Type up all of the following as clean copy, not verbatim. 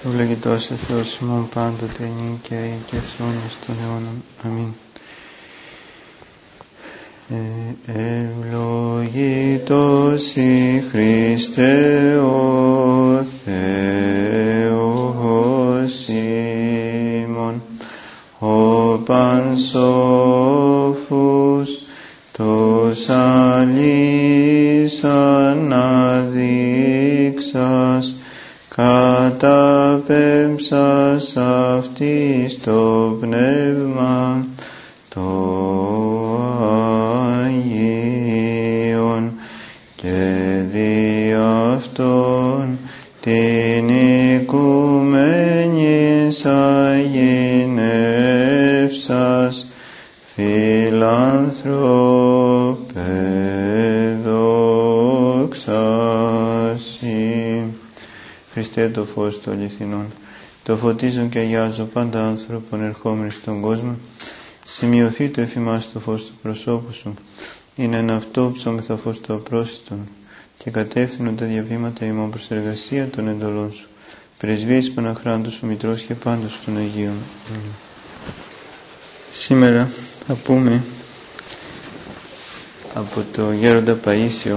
Ευλογητός ο Θεός ημών πάντοτε νυν και αεί και αιώνας των αιώνων. Αμήν. Ευλογητός η Χριστέ ο Θεός ημών, ο πανσόφους τους αλείς αναδείξας, καταπέμψας αυτής το πνεύμα το Αγίον και δι' αυτόν την οικουμένης αγινεύσας φιλάνθρωπε δόξα σοι. Χριστέ το φως των αληθινών, το φωτίζουν και αγιάζω πάντα άνθρωπον ερχόμενοι στον κόσμο. Σημειωθεί το εφημάς το φως του προσώπου σου, είναι ένα αυτόψο με το φως του απρόσιτον και κατεύθυνον τα διαβήματα ημών προς εργασία των εντολών σου. Πρεσβείες Παναχράντους ο Μητρός και πάντως των Αγίων. Σήμερα θα πούμε από το Γέροντα Παΐσιο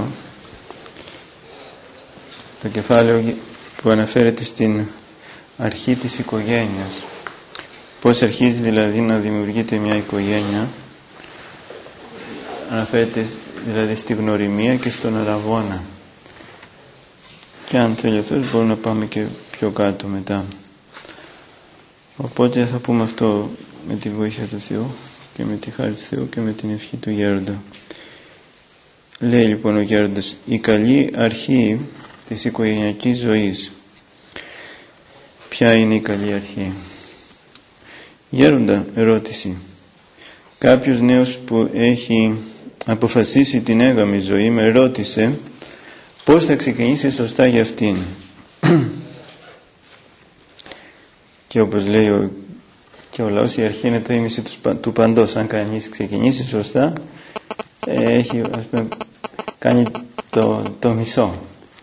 το κεφάλαιο που αναφέρεται στην αρχή της οικογένειας. Πώς αρχίζει δηλαδή να δημιουργείται μια οικογένεια. Αναφέρεται δηλαδή στη γνωριμία και στον αραγώνα. Και αν θέλει ο Θεός μπορούμε να πάμε και πιο κάτω μετά. Οπότε θα πούμε αυτό με τη βοήθεια του Θεού και με τη χάρη του Θεού και με την ευχή του Γέροντα. Λέει λοιπόν ο Γέροντας: η καλή αρχή της οικογενειακής ζωής. Ποια είναι η καλή αρχή? Γέροντα, ερώτηση. Κάποιος νέος που έχει αποφασίσει την έγαμη ζωή με ρώτησε πώς θα ξεκινήσει σωστά για αυτήν. Και όπως λέει και ο λαός, η αρχή είναι το ίμιση του παντός. Αν κανείς ξεκινήσει σωστά, έχει κάνει το μισό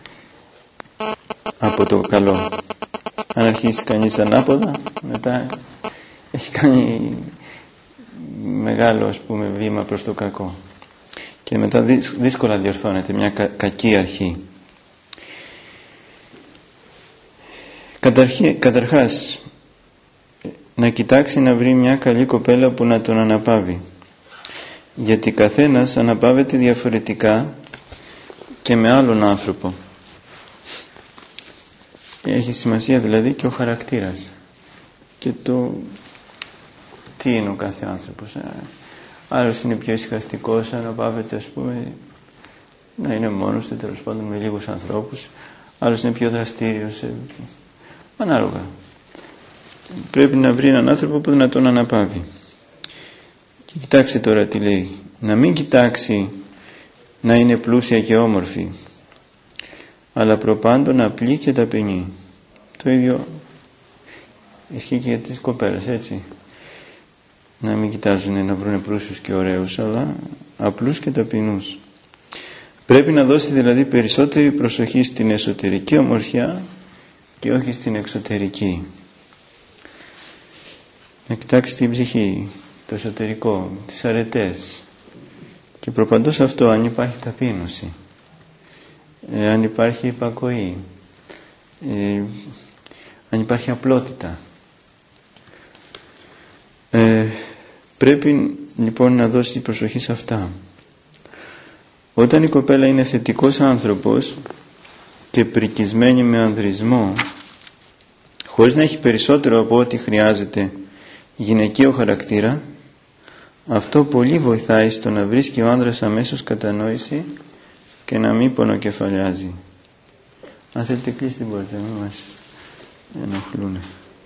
από το καλό. Αν αρχίσει κανείς ανάποδα, μετά έχει κάνει μεγάλο βήμα προς το κακό και μετά δύσκολα διορθώνεται μια κακή αρχή. Καταρχάς να κοιτάξει να βρει μια καλή κοπέλα που να τον αναπαύει, γιατί καθένας αναπαύεται διαφορετικά και με άλλον άνθρωπο. Έχει σημασία δηλαδή και ο χαρακτήρας και το τι είναι ο κάθε άνθρωπος. Άλλος είναι πιο ησυχαστικός, αναπαύεται να είναι μόνος του, τέλος πάντων με λίγους ανθρώπους. Άλλος είναι πιο δραστήριος, ανάλογα. Πρέπει να βρει έναν άνθρωπο που να τον αναπαύει. Και κοιτάξτε τώρα τι λέει: να μην κοιτάξει να είναι πλούσια και όμορφη, αλλά προπάντων απλή και ταπεινή. Το ίδιο ισχύει και για τις κοπέλες, έτσι. Να μην κοιτάζουν να βρουν πλούσιους και ωραίους, αλλά απλούς και ταπεινούς. Πρέπει να δώσει δηλαδή περισσότερη προσοχή στην εσωτερική ομορφιά και όχι στην εξωτερική. Να κοιτάξει την ψυχή, το εσωτερικό, τις αρετές. Και προπαντός αυτό, αν υπάρχει ταπείνωση, αν υπάρχει υπακοή, αν υπάρχει απλότητα. Πρέπει λοιπόν να δώσει προσοχή σε αυτά. Όταν η κοπέλα είναι θετικός άνθρωπος και πρικισμένη με ανδρισμό, χωρίς να έχει περισσότερο από ό,τι χρειάζεται γυναικείο χαρακτήρα, αυτό πολύ βοηθάει στο να βρίσκει ο άνδρας αμέσως κατανόηση και να μην πονοκεφαλιάζει. Αν θέλετε κλείστε την πόρτα, μην μας ενοχλούν.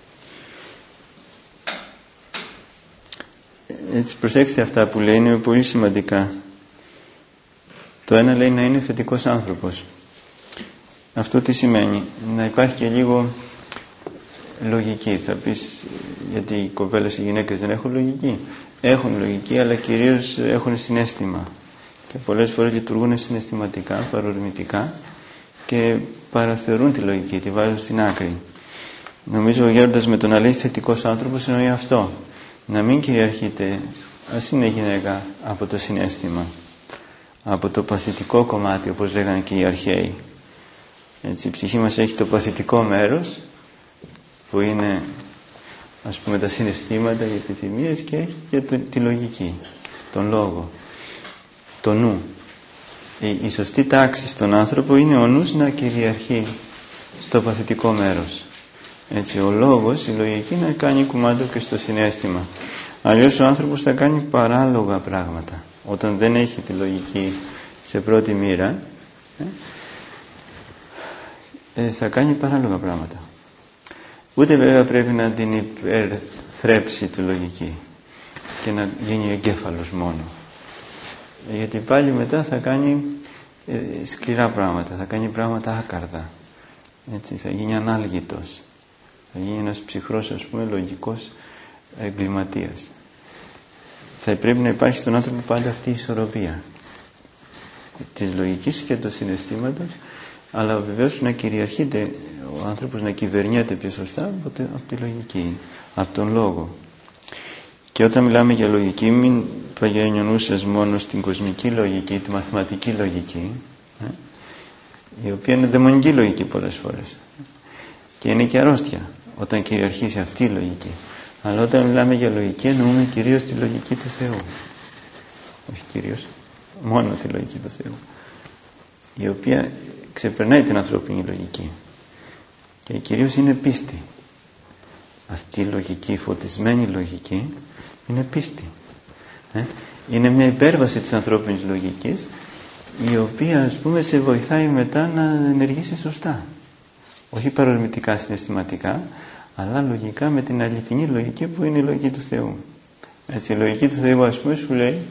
Έτσι προσέξτε αυτά που λέει, είναι πολύ σημαντικά. Το ένα λέει να είναι θετικός άνθρωπος. Αυτό τι σημαίνει? Να υπάρχει και λίγο λογική. Θα πεις γιατί οι κοπέλες, οι γυναίκες δεν έχουν λογική? Έχουν λογική, αλλά κυρίως έχουν συναίσθημα και πολλές φορές λειτουργούν συναισθηματικά, παρορμητικά και παραθεωρούν τη λογική, τη βάζουν στην άκρη. Νομίζω ο Γέροντας με το να λέει θετικός άνθρωπος εννοεί αυτό. Να μην κυριαρχείται, ας είναι γυναίκα, από το συναίσθημα, από το παθητικό κομμάτι, όπως λέγανε και οι αρχαίοι. Έτσι, η ψυχή μας έχει το παθητικό μέρος, που είναι, ας πούμε, τα συναισθήματα, οι επιθυμίες, και έχει και τη λογική, τον λόγο, το νου. Η σωστή τάξη στον άνθρωπο είναι ο νους να κυριαρχεί στο παθητικό μέρος. Έτσι, ο λόγος, η λογική να κάνει κουμάντο και στο συναίσθημα. Αλλιώς ο άνθρωπος θα κάνει παράλογα πράγματα. Όταν δεν έχει τη λογική σε πρώτη μοίρα, θα κάνει παράλογα πράγματα. Ούτε βέβαια πρέπει να την υπερθρέψει τη λογική και να γίνει εγκέφαλος μόνο. Γιατί πάλι μετά θα κάνει σκληρά πράγματα, θα κάνει πράγματα άκαρδα. Έτσι, θα γίνει ανάλγητος. Θα γίνει ένας ψυχρός, ας πούμε, λογικός εγκληματίας. Θα πρέπει να υπάρχει στον άνθρωπο πάντα αυτή η ισορροπία της λογικής και του συναισθήματος, αλλά βεβαίως να κυριαρχείται ο άνθρωπος, να κυβερνιέται πιο σωστά από τη λογική, από τον λόγο. Και όταν μιλάμε για λογική, μην παγιώνει ο νους σας μόνο στην κοσμική λογική, τη μαθηματική λογική, η οποία είναι δαιμονική λογική πολλές φορές. Και είναι και αρρώστια όταν κυριαρχήσει αυτή η λογική. Αλλά όταν μιλάμε για λογική, εννοούμε κυρίως τη λογική του Θεού. Όχι κυρίως, μόνο τη λογική του Θεού, η οποία ξεπερνάει την ανθρώπινη λογική. Και κυρίως είναι πίστη. Αυτή η λογική, η φωτισμένη λογική, είναι πίστη. Είναι μια υπέρβαση της ανθρώπινης λογικής, η οποία, ας πούμε, σε βοηθάει μετά να ενεργήσει σωστά. Όχι παρορμητικά συναισθηματικά, αλλά λογικά με την αληθινή λογική που είναι η λογική του Θεού. Έτσι, η λογική του Θεού, ας πούμε, σου λέει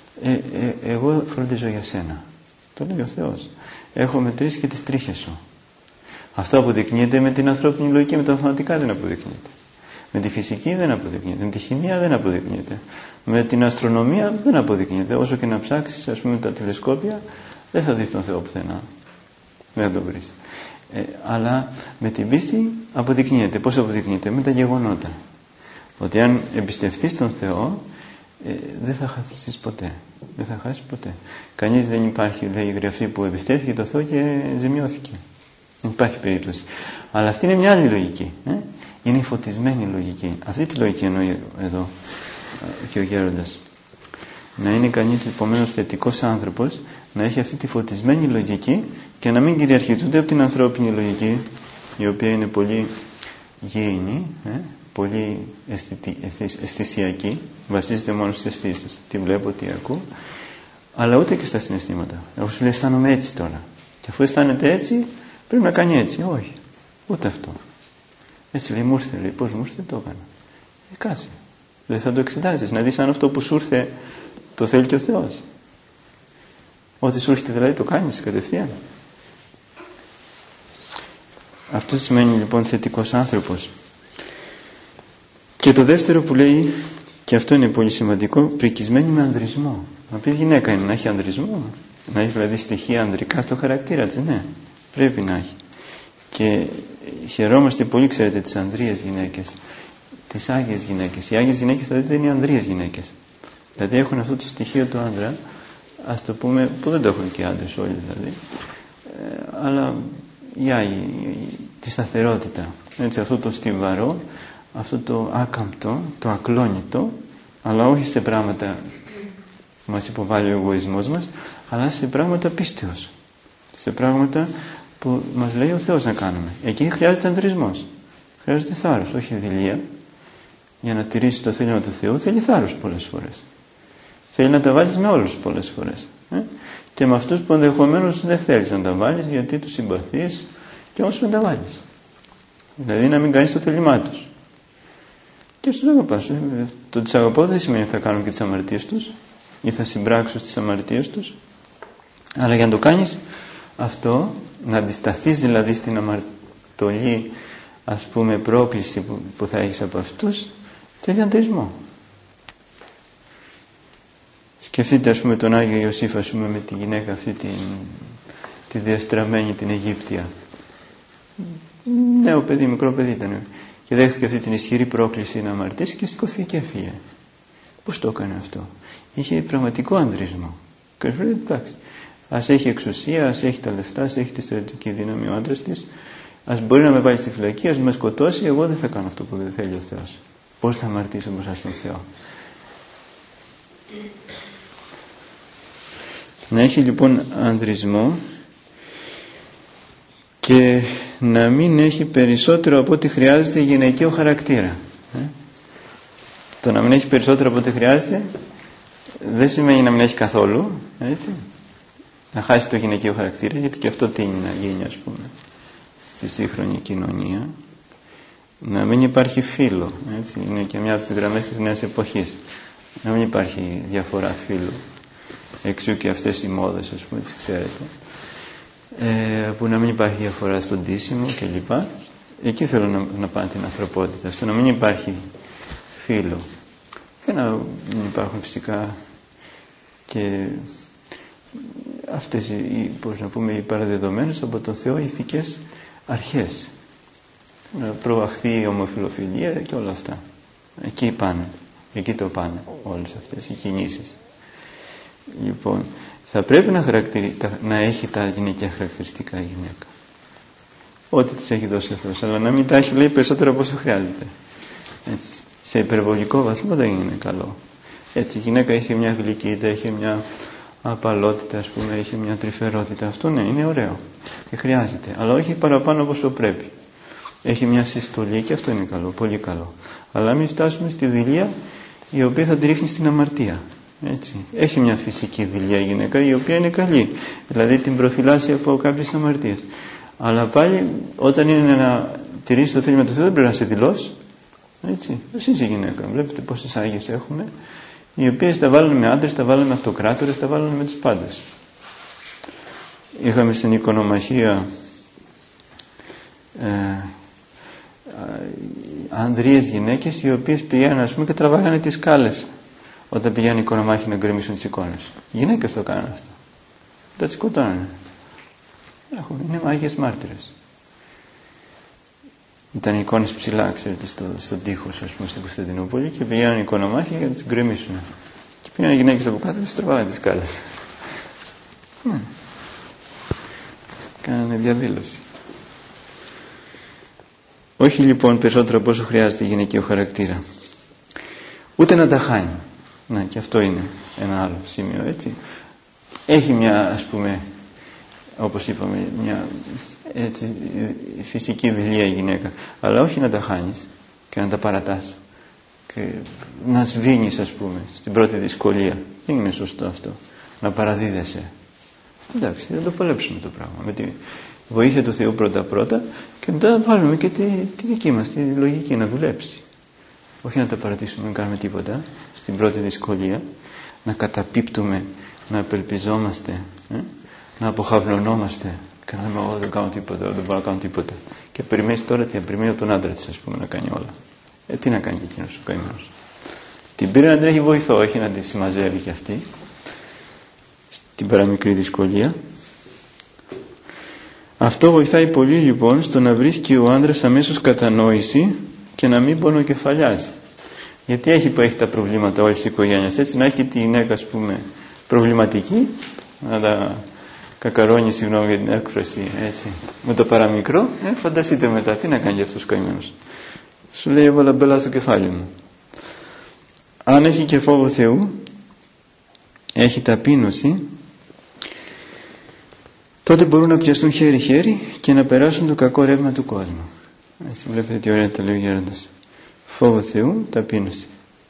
εγώ φροντίζω για σένα. Το λέει ο Θεός. Έχω μετρήσει και τις τρίχες σου. Αυτό αποδεικνύεται με την ανθρώπινη λογική, με τα μαθηματικά δεν αποδεικνύεται. Με τη φυσική δεν αποδεικνύεται. Με τη χημεία δεν αποδεικνύεται. Με την αστρονομία δεν αποδεικνύεται. Όσο και να ψάξεις, ας πούμε, τα τηλεσκόπια, δεν θα δεις τον Θεό πουθενά. Δεν θα τον βρεις. Αλλά με την πίστη αποδεικνύεται. Πώς αποδεικνύεται? Με τα γεγονότα. Ότι αν εμπιστευτείς τον Θεό, δεν θα χάσεις ποτέ. Δεν θα χάσεις ποτέ. Κανείς δεν υπάρχει, λέει η Γραφή, που εμπιστεύτηκε τον Θεό και ζημιώθηκε. Δεν υπάρχει περίπτωση. Αλλά αυτή είναι μια άλλη λογική. Είναι η φωτισμένη λογική. Αυτή τη λογική εννοεί εδώ και ο Γέροντας. Να είναι κανείς επομένως θετικός άνθρωπος, να έχει αυτή τη φωτισμένη λογική και να μην κυριαρχείται ούτε από την ανθρώπινη λογική, η οποία είναι πολύ γήινη, πολύ αισθησιακή, βασίζεται μόνο στις αισθήσεις. Τι βλέπω, τι ακούω, αλλά ούτε και στα συναισθήματα. Εγώ σου λέει, αισθάνομαι έτσι τώρα. Και αφού αισθάνεται έτσι, πρέπει να κάνει έτσι. Όχι, ούτε αυτό. Έτσι λέει, μου ήρθε, λέει, πώς μου ήρθε, το έκανα. Κάτσε. Δεν θα το εξετάζεις, να δεις αν αυτό που σου ήρθε το θέλει και ο Θεός. Ό,τι σου έρχεται δηλαδή το κάνεις κατευθείαν. Αυτό σημαίνει λοιπόν θετικός άνθρωπος. Και το δεύτερο που λέει, και αυτό είναι πολύ σημαντικό, πρικισμένη με ανδρισμό. Να πεις γυναίκα είναι να έχει ανδρισμό, να έχει δηλαδή στοιχεία ανδρικά στο χαρακτήρα της, ναι, πρέπει να έχει. Και χαιρόμαστε πολύ, ξέρετε, τις ανδρείες γυναίκες, τις άγιες γυναίκες. Οι άγιες γυναίκες δηλαδή δεν είναι ανδρείες γυναίκες. Δηλαδή έχουν αυτό το στοιχείο του άντρα, ας το πούμε, που δεν το έχουν και οι άντρες όλοι δηλαδή, αλλά οι άγιοι, τη σταθερότητα, έτσι, αυτό το στιβαρό, αυτό το άκαμπτο, το ακλόνητο, αλλά όχι σε πράγματα που μας υποβάλλει ο εγωισμός μας, αλλά σε πράγματα πίστεως, σε πράγματα που μας λέει ο Θεός να κάνουμε. Εκεί χρειάζεται ανδρισμός, χρειάζεται θάρρος, όχι δειλία. Για να τηρήσεις το θέλημα του Θεού θέλει θάρρος πολλές φορές. Θέλει να τα βάλεις με όλους πολλές φορές. Και με αυτούς που ενδεχομένως δεν θέλεις να τα βάλεις γιατί τους συμπαθείς και όμως να τα βάλεις. Δηλαδή να μην κάνεις το θέλημά τους. Και στους αγαπάς. Το τους αγαπώ δεν σημαίνει ότι θα κάνουν και τις αμαρτίες τους ή θα συμπράξουν στις αμαρτίες τους. Αλλά για να το κάνεις αυτό, να αντισταθείς δηλαδή στην αμαρτωλή, ας πούμε, πρόκληση που θα έχεις από αυτούς, θέλει αντρισμό. Σκεφτείτε, ας πούμε, τον Άγιο Ιωσήφ, ας πούμε, με τη γυναίκα αυτή τη διαστραμμένη, την Αιγύπτια. νέο παιδί, μικρό παιδί ήταν. Και δέχτηκε αυτή την ισχυρή πρόκληση να αμαρτήσει και σηκώθηκε και έφυγε. Πώς το έκανε αυτό? Είχε πραγματικό ανδρισμό. Και σου λέει, εντάξει, ας έχει εξουσία, ας έχει τα λεφτά, ας έχει τη στρατιωτική δύναμη ο άντρας της, ας μπορεί να με βάλει στη φυλακή, ας με σκοτώσει, εγώ δεν θα κάνω αυτό που δεν θέλει ο Θεός. Πώς θα αμαρτήσω μπροστά στον Θεό? Να έχει λοιπόν ανδρισμό και να μην έχει περισσότερο από ό,τι χρειάζεται γυναικείο χαρακτήρα. Το να μην έχει περισσότερο από ό,τι χρειάζεται δεν σημαίνει να μην έχει καθόλου, έτσι. Να χάσει το γυναικείο χαρακτήρα, γιατί και αυτό τείνει να γίνει, ας πούμε, στη σύγχρονη κοινωνία. Να μην υπάρχει φύλο, έτσι. Είναι και μια από τις γραμμές της νέας εποχής. Να μην υπάρχει διαφορά φύλου. Εξού και αυτές οι μόδες, ας πούμε, τις ξέρετε. Που να μην υπάρχει διαφορά στον ντύσιμο κλπ. Εκεί θέλω να πάνε την ανθρωπότητα, στο να μην υπάρχει φύλο. Και να μην υπάρχουν φυσικά και αυτές πώς να πούμε, οι παραδεδομένες από τον Θεό ηθικές αρχές. Να προαχθεί η ομοφυλοφιλία και όλα αυτά. Εκεί πάνε. Εκεί το πάνε όλες αυτές οι κινήσεις. Λοιπόν, θα πρέπει να έχει τα γυναικεία χαρακτηριστικά η γυναίκα. Ό,τι της έχει δώσει ο Θεός. Αλλά να μην τα έχει, λέει, περισσότερο από όσο χρειάζεται. Έτσι. Σε υπερβολικό βαθμό δεν είναι καλό. Έτσι, η γυναίκα έχει μια γλυκύτητα, έχει μια απαλότητα, ας πούμε, έχει μια τρυφερότητα. Αυτό ναι, είναι ωραίο και χρειάζεται. Αλλά όχι παραπάνω από όσο πρέπει. Έχει μια συστολή και αυτό είναι καλό, πολύ καλό. Αλλά μην φτάσουμε στη δειλία η οποία θα τη ρίχνει στην αμαρτία. Έτσι. Έχει μια φυσική δειλία η γυναίκα η οποία είναι καλή. Δηλαδή την προφυλάσσει από κάποιες αμαρτίες. Αλλά πάλι όταν είναι να τηρήσει το θέλημα του Θεού δεν πρέπει να σε δηλώσει. Έτσι. Εσύ η γυναίκα. Βλέπετε πόσες άγιες έχουμε, οι οποίες τα βάλουν με άντρες, τα βάλουν με αυτοκράτορες, τα βάλουν με τους πάντες. Είχαμε στην οικονομαχία ανδρείες γυναίκες οι οποίες πηγαίνουν, ας πούμε, και τραβάγανε τις σκάλες όταν πηγαίνουν οι οικονομάχοι να γκρεμίσουν τις εικόνες. Οι γυναίκες το κάνουν αυτό. Τα τις σκοτώνανε. Είναι μάγειες μάρτυρες. Ήταν οι εικόνες ψηλά, ξέρετε, στον τοίχος, ας πούμε, στην Κωνσταντινούπολη, και πηγαίνουν οι οικονομάχοι για να τις γκρεμίσουν. Και πήγαν οι γυναίκες από κάτω και τις τραβάγανε τις σκάλες. Κάνανε διαδήλωση. Όχι λοιπόν περισσότερο από όσο χρειάζεται γυναικείο χαρακτήρα. Ούτε να τα χάνει. Να, και αυτό είναι ένα άλλο σημείο, έτσι. Έχει μια, ας πούμε, όπως είπαμε, μια έτσι, φυσική δειλία η γυναίκα. Αλλά όχι να τα χάνεις και να τα παρατάς. Και να σβήνεις, ας πούμε, στην πρώτη δυσκολία. Δεν είναι σωστό αυτό. Να παραδίδεσαι. Εντάξει, θα το παλέψουμε το πράγμα. Με τη βοήθεια του Θεού πρώτα-πρώτα και μετά να βάλουμε και τη δική μας, τη λογική να δουλέψει. Όχι να τα παρατήσουμε, να κάνουμε τίποτα στην πρώτη δυσκολία, να καταπίπτουμε, να απελπιζόμαστε, να αποχαυλωνόμαστε και να λέμε, εγώ δεν κάνω τίποτα, δεν μπορώ να κάνω τίποτα. Και περιμένεις τώρα περιμένει τον άντρα της, ας πούμε, να κάνει όλα. Τι να κάνει και εκείνος ο καημένος? Την πήρε να τρέχει βοηθό, όχι να τη συμμαζεύει κι αυτή στην παραμικρή δυσκολία. Αυτό βοηθάει πολύ λοιπόν στο να βρίσκει ο άντρας αμέσως κατανόηση και να μην πονοκεφαλιάζει. Γιατί έχει τα προβλήματα όλης της οικογένειας, έτσι, να έχει και τη γυναίκα, ας πούμε, προβληματική, να τα κακαρώνει, συγγνώμη για την έκφραση, έτσι, με το παραμικρό, φανταστείτε μετά, τι να κάνει για αυτός ο καημένος? Σου λέει, έβαλα μπέλα στο κεφάλι μου. Αν έχει και φόβο Θεού, έχει ταπείνωση, τότε μπορούν να πιαστούν χέρι-χέρι και να περάσουν το κακό ρεύμα του κόσμου. Έτσι, βλέπετε τι ωραία τα λέει ο Γέροντας. Φόβο Θεού, ταπείνωση.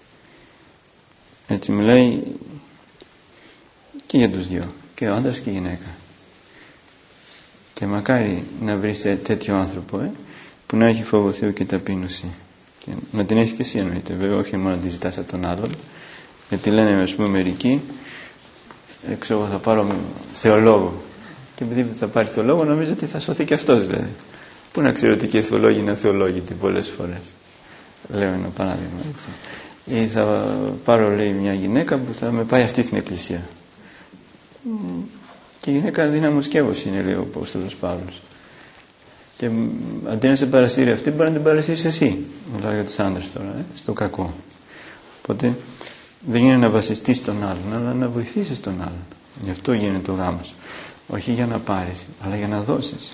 Έτσι μιλάει και για τους δύο, και ο άντρας και η γυναίκα. Και μακάρι να βρεις τέτοιο άνθρωπο, που να έχει φόβο Θεού και ταπείνωση. Και να την έχει και εσύ, εννοείται. Βέβαια, όχι μόνο να τη ζητάς από τον άλλον, γιατί λένε, ας πούμε, μερικοί, εγώ θα πάρω θεολόγο. Και επειδή θα πάρει θεολόγο, νομίζω ότι θα σωθεί και αυτός, δηλαδή. Πού να ξέρω ότι και οι θεολόγοι είναι αθεολόγητοι πολλές φορές. Λέω ένα παράδειγμα, έτσι. Ή θα πάρω, λέει, μια γυναίκα που θα με πάει αυτή στην εκκλησία. Και η γυναίκα δύναμος σκεύος είναι, λέει ο Απόστολος Παύλος. Και αντί να σε παρασύρει αυτή, μπορεί να την παρασύρεις εσύ. Μιλάω για τους άντρες τώρα, στο κακό. Οπότε δεν είναι να βασιστείς στον άλλον, αλλά να βοηθήσεις τον άλλον. Γι' αυτό γίνεται ο γάμος. Όχι για να πάρεις, αλλά για να δώσεις.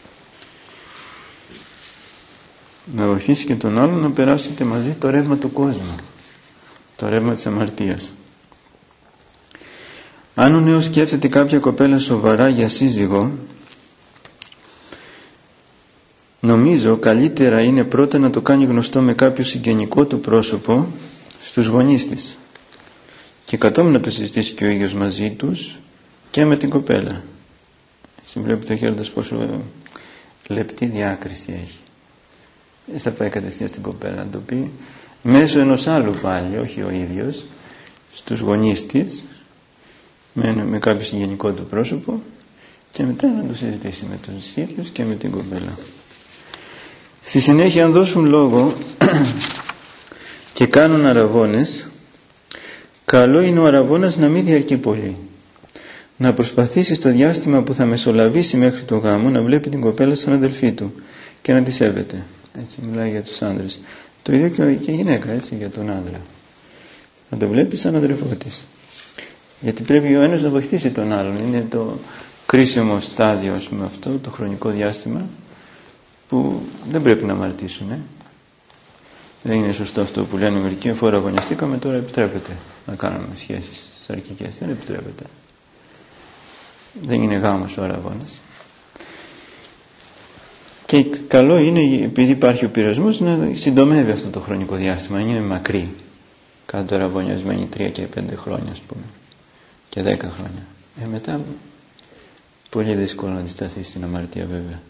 Να βοηθήσει και τον άλλον να περάσετε μαζί το ρεύμα του κόσμου, το ρεύμα της αμαρτίας. Αν ο νέος σκέφτεται κάποια κοπέλα σοβαρά για σύζυγο, νομίζω καλύτερα είναι πρώτα να το κάνει γνωστό με κάποιο συγγενικό του πρόσωπο στους γονείς της και κατόπιν να το συζητήσει και ο ίδιος μαζί τους και με την κοπέλα. Έτσι βλέπετε χαίροντας πόσο λεπτή διάκριση έχει. Δεν θα πάει κατευθείαν στην κοπέλα να το πει, μέσω ενός άλλου πάλι, όχι ο ίδιος, στους γονείς της, με κάποιο συγγενικό του πρόσωπο, και μετά να το συζητήσει με τους ίδιους και με την κοπέλα. Στη συνέχεια, αν δώσουν λόγο και κάνουν αραβώνες, καλό είναι ο αραβώνας να μην διαρκεί πολύ. Να προσπαθήσει στο διάστημα που θα μεσολαβήσει μέχρι το γάμο να βλέπει την κοπέλα σαν αδελφή του και να τη σέβεται. Έτσι μιλάει για τους άνδρες. Το ίδιο και η γυναίκα, έτσι, για τον άνδρα. Να το βλέπει σαν αδελφό της. Γιατί πρέπει ο ένας να βοηθήσει τον άλλον. Είναι το κρίσιμο στάδιο με αυτό, το χρονικό διάστημα, που δεν πρέπει να αμαρτήσουν. Δεν είναι σωστό αυτό που λένε μερικοί, αφού αραβωνιαστήκαμε, τώρα επιτρέπεται να κάνουμε σχέσεις σαρκικές. Δεν επιτρέπεται. Δεν είναι γάμος ο αραβώνας. Και καλό είναι, επειδή υπάρχει ο πειρασμός, να συντομεύει αυτό το χρονικό διάστημα, να είναι μακρύ. Κάτω αραβωνιασμένοι 3 και 5 χρόνια, ας πούμε, και 10 χρόνια. Μετά πολύ δύσκολο να αντισταθεί στην αμαρτία, βέβαια.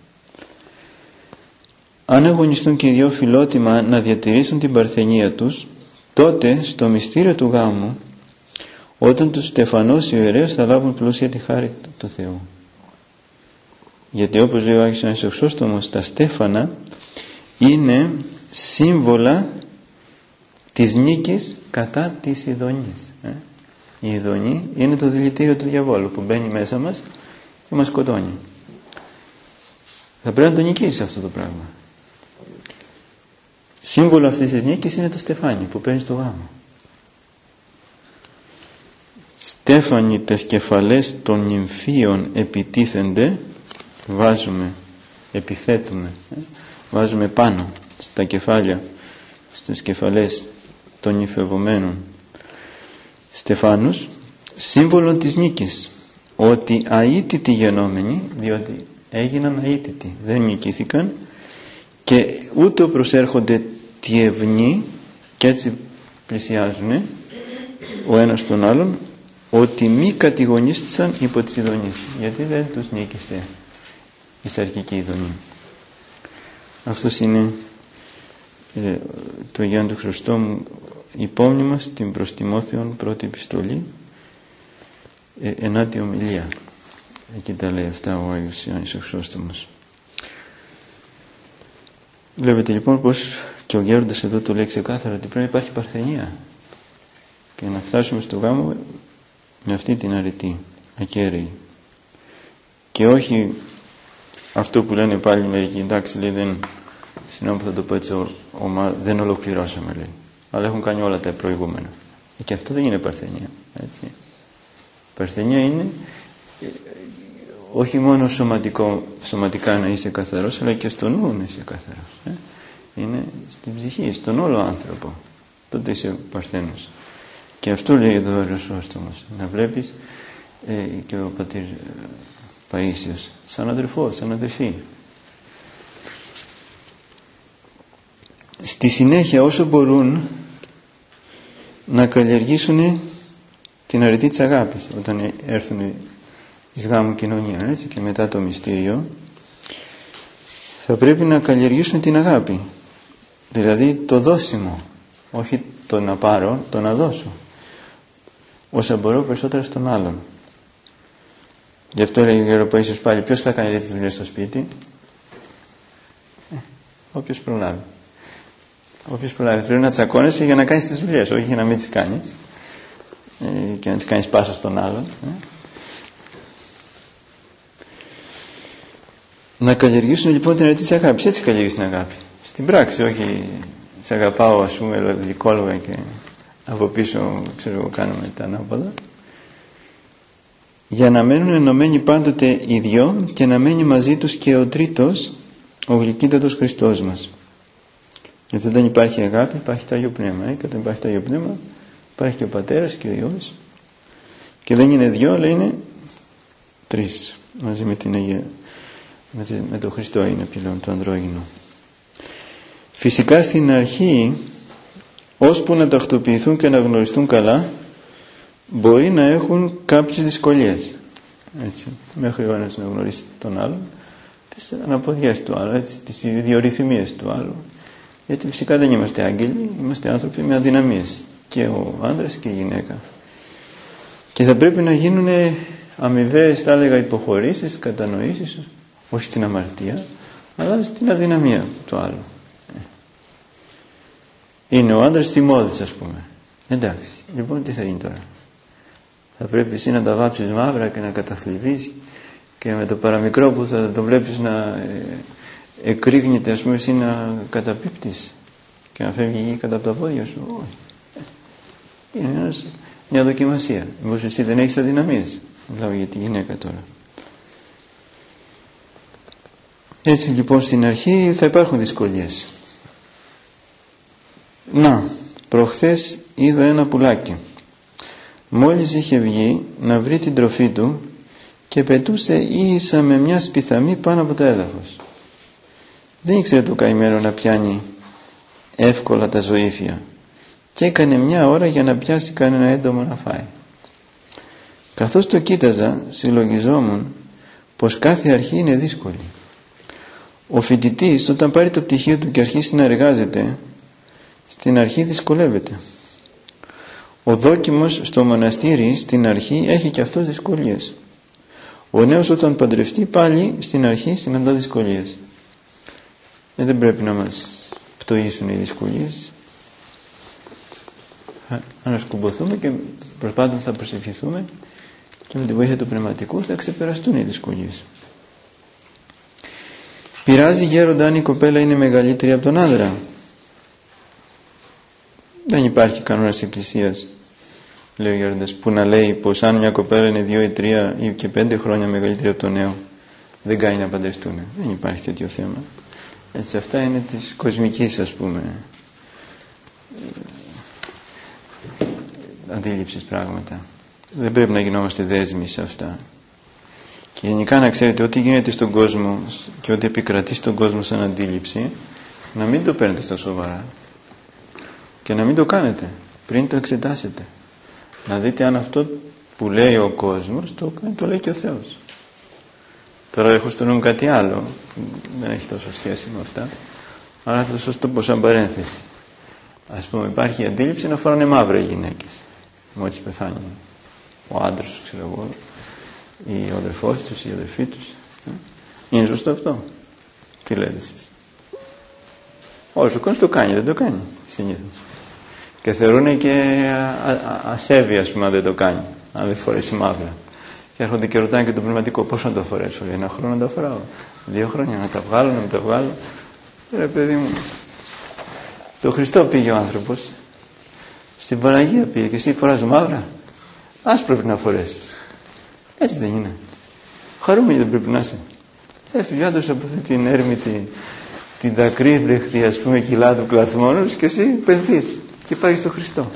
Αν αγωνιστούν και οι δυο φιλότιμα να διατηρήσουν την παρθενία τους, τότε στο μυστήριο του γάμου, όταν τους στεφανώσει ο ιερέος, θα λάβουν πλούσια τη χάρη του Θεού. Γιατί όπως λέει ο Άγιος Ιωάννης ο Χρυσόστομος, τα στέφανα είναι σύμβολα της νίκης κατά της ειδονής. Η ειδονή είναι το δηλητήριο του διαβόλου που μπαίνει μέσα μας και μας σκοτώνει. Θα πρέπει να το νικήσεις αυτό το πράγμα. Σύμβολο αυτής της νίκης είναι το στεφάνι που παίρνει στο γάμο. Στέφανοι τες κεφαλές των νυμφίων επιτίθενται, βάζουμε, επιθέτουμε, βάζουμε πάνω στα κεφάλια, στις κεφαλές των νυμφευομένων στεφάνους, σύμβολο της νίκης, ότι αίτητοι γενόμενοι, διότι έγιναν αίτητοι, δεν νικήθηκαν, και ούτε προσέρχονται τη ευνή, και έτσι πλησιάζουν ο ένας τον άλλον, ότι μη κατηγονίστησαν υπό τις ειδονείς, γιατί δεν τους νίκησε η σαρκική ειδονή. Αυτός είναι το Γιάννη του Χρυσόστομου υπόμνημα στην προς Τιμόθεον πρώτη επιστολή, 9η ομιλία. Εκεί τα λέει αυτά ο Άγιος Ιωάννης ο Χρυσόστομος. Βλέπετε λοιπόν πως και ο γέροντας εδώ το λέει ξεκάθαρα, ότι πρέπει να υπάρχει παρθενία και να φτάσουμε στο γάμο με αυτή την αρετή ακέραιη, και όχι αυτό που λένε πάλι μερικοί, εντάξει, λέει, δεν, συγγνώμη που θα το πω έτσι, δεν ολοκληρώσαμε, λέει, αλλά έχουν κάνει όλα τα προηγούμενα, και αυτό δεν είναι παρθενία, έτσι. Παρθενία είναι όχι μόνο σωματικά να είσαι καθαρός, αλλά και στο νου να είσαι καθαρός. Είναι στην ψυχή, στον όλο άνθρωπο, τότε είσαι παρθένος. Και αυτό λέει εδώ ο Χρυσόστομος, να βλέπεις και ο πατήρ Παΐσιος σαν αδερφό, σαν αδερφή. Στη συνέχεια, όσο μπορούν να καλλιεργήσουν την αρετή της αγάπης όταν έρθουν εις γάμου κοινωνία, έτσι, και μετά το μυστήριο, θα πρέπει να καλλιεργήσουν την αγάπη, δηλαδή το δώσιμο, όχι το να πάρω, το να δώσω όσα μπορώ περισσότερα στον άλλον. Γι' αυτό λέει ο Γεροπαΐσιος πάλι, ποιος θα κάνει τις δουλειές στο σπίτι? Όποιος προλάβει. Όποιος προλάβει. Πρέπει να τσακώνεσαι για να κάνεις τις δουλειές, όχι για να μην τις κάνεις και να τις κάνεις πάσα στον άλλον. Να καλλιεργήσουν λοιπόν την αρχή της αγάπης. Έτσι καλλιεργείς την αγάπη. Στην πράξη, όχι σε αγαπάω ας πούμε ελαδικόλογα και από πίσω ξέρω κάνουμε τα ανάποδα. Για να μένουν ενωμένοι πάντοτε οι δυο και να μένει μαζί τους και ο τρίτος, ο γλυκύτατος Χριστός μας. Γιατί δεν υπάρχει αγάπη, υπάρχει το Άγιο Πνεύμα. Και όταν υπάρχει το Άγιο Πνεύμα, υπάρχει και ο Πατέρας και ο Υιός. Και δεν είναι δυο, αλλά είναι τρεις. Μαζί με την Αγία, με τον Χριστό είναι πλέον το ανδρόγυνο. Φυσικά στην αρχή, ώσπου να τακτοποιηθούν και να γνωριστούν καλά, μπορεί να έχουν κάποιες δυσκολίες. Έτσι, μέχρι ο ένας να γνωρίσει τον άλλον, τις αναποδιές του άλλου, έτσι, τις ιδιορυθμίες του άλλου. Γιατί φυσικά δεν είμαστε άγγελοι, είμαστε άνθρωποι με αδυναμίες. Και ο άντρας και η γυναίκα. Και θα πρέπει να γίνουν αμοιβαίες, θα έλεγα, υποχωρήσεις, κατανοήσεις, όχι στην αμαρτία, αλλά στην αδυναμία του άλλου. Είναι ο άντρας θυμώδης, ας πούμε. Εντάξει, λοιπόν τι θα γίνει τώρα? Θα πρέπει εσύ να τα βάψεις μαύρα και να καταθλιβείς και με το παραμικρό που θα το βλέπεις να εκρήγνεται, ας πούμε, εσύ να καταπίπτεις και να φεύγει η γη κατά από τα πόδια σου? Όχι. Είναι μια δοκιμασία. Μήπως εσύ δεν έχεις αδυναμίες? Μιλάω για τη γυναίκα τώρα. Έτσι λοιπόν στην αρχή θα υπάρχουν δυσκολίες. Να, προχθές είδα ένα πουλάκι. Μόλις είχε βγει να βρει την τροφή του και πετούσε ίσα με μια σπιθαμή πάνω από το έδαφος. Δεν ήξερε το καημένο να πιάνει εύκολα τα ζωήφια και έκανε μια ώρα για να πιάσει κανένα έντομο να φάει. Καθώς το κοίταζα, συλλογιζόμουν πως κάθε αρχή είναι δύσκολη. Ο φοιτητής όταν πάρει το πτυχίο του και αρχίσει να εργάζεται, στην αρχή δυσκολεύεται. Ο δόκιμος στο μοναστήρι στην αρχή έχει και αυτός δυσκολίες. Ο νέος όταν παντρευτεί πάλι στην αρχή συναντά δυσκολίες. Δεν πρέπει να μας πτωίσουν οι δυσκολίες. Να ανασκουμποθούμε και προσπάθουμε θα προσευχηθούμε και με τη βοήθεια του πνευματικού θα ξεπεραστούν οι δυσκολίες. Πειράζει γέροντα αν η κοπέλα είναι μεγαλύτερη από τον άντρα? Δεν υπάρχει κανόνας εκκλησίας, λέει ο γέροντας, που να λέει πως αν μια κοπέλα είναι 2 ή 3 ή και 5 χρόνια μεγαλύτερη από τον νέο, δεν κάνει να παντρευτούν. Δεν υπάρχει τέτοιο θέμα. Έτσι, αυτά είναι της κοσμικής, ας πούμε, αντίληψης πράγματα. Δεν πρέπει να γινόμαστε δέσμοι σε αυτά. Και γενικά να ξέρετε ό,τι γίνεται στον κόσμο και ό,τι επικρατεί στον κόσμο σαν αντίληψη, να μην το παίρνετε στα σοβαρά και να μην το κάνετε πριν το εξετάσετε. Να δείτε αν αυτό που λέει ο κόσμος το λέει και ο Θεός. Τώρα έχω στο νου μου κάτι άλλο που δεν έχει τόσο σχέση με αυτά, αλλά θα σας το πω σαν παρένθεση. Ας πούμε, υπάρχει η αντίληψη να φοράνε μαύρα οι γυναίκες μόλις πεθάνει ο άντρας τους, ξέρω εγώ, ή ο αδερφός τους ή η αδερφή τους. Είναι σωστό αυτό? Τι λέτε εσείς? Όλος ο κόσμος το κάνει, δεν το κάνει συνήθως. Και θεωρούν και ασέβεια, ας πούμε, αν δεν το κάνει, αν δεν φορέσει μαύρα. Και έρχονται και ρωτάνε και το πνευματικό, πώς να το φορέσω? Λέει, 1 χρόνο να το φοράω, 2 χρόνια να τα βγάλω, να μην τα βγάλω. Ρε παιδί μου, στο Χριστό πήγε ο άνθρωπος, στην Παναγία πήγε και εσύ φοράς μαύρα? Ας πρέπει να φορέσεις. Έτσι δεν είναι? Χαρούμενοι δεν πρέπει να είσαι? Έφυγε άντως από αυτή την έρμητη, την δακρύβρεχτη, ας πούμε, κοιλά του κλαθμόνους και εσύ πενθείς και πάει στο Χριστό.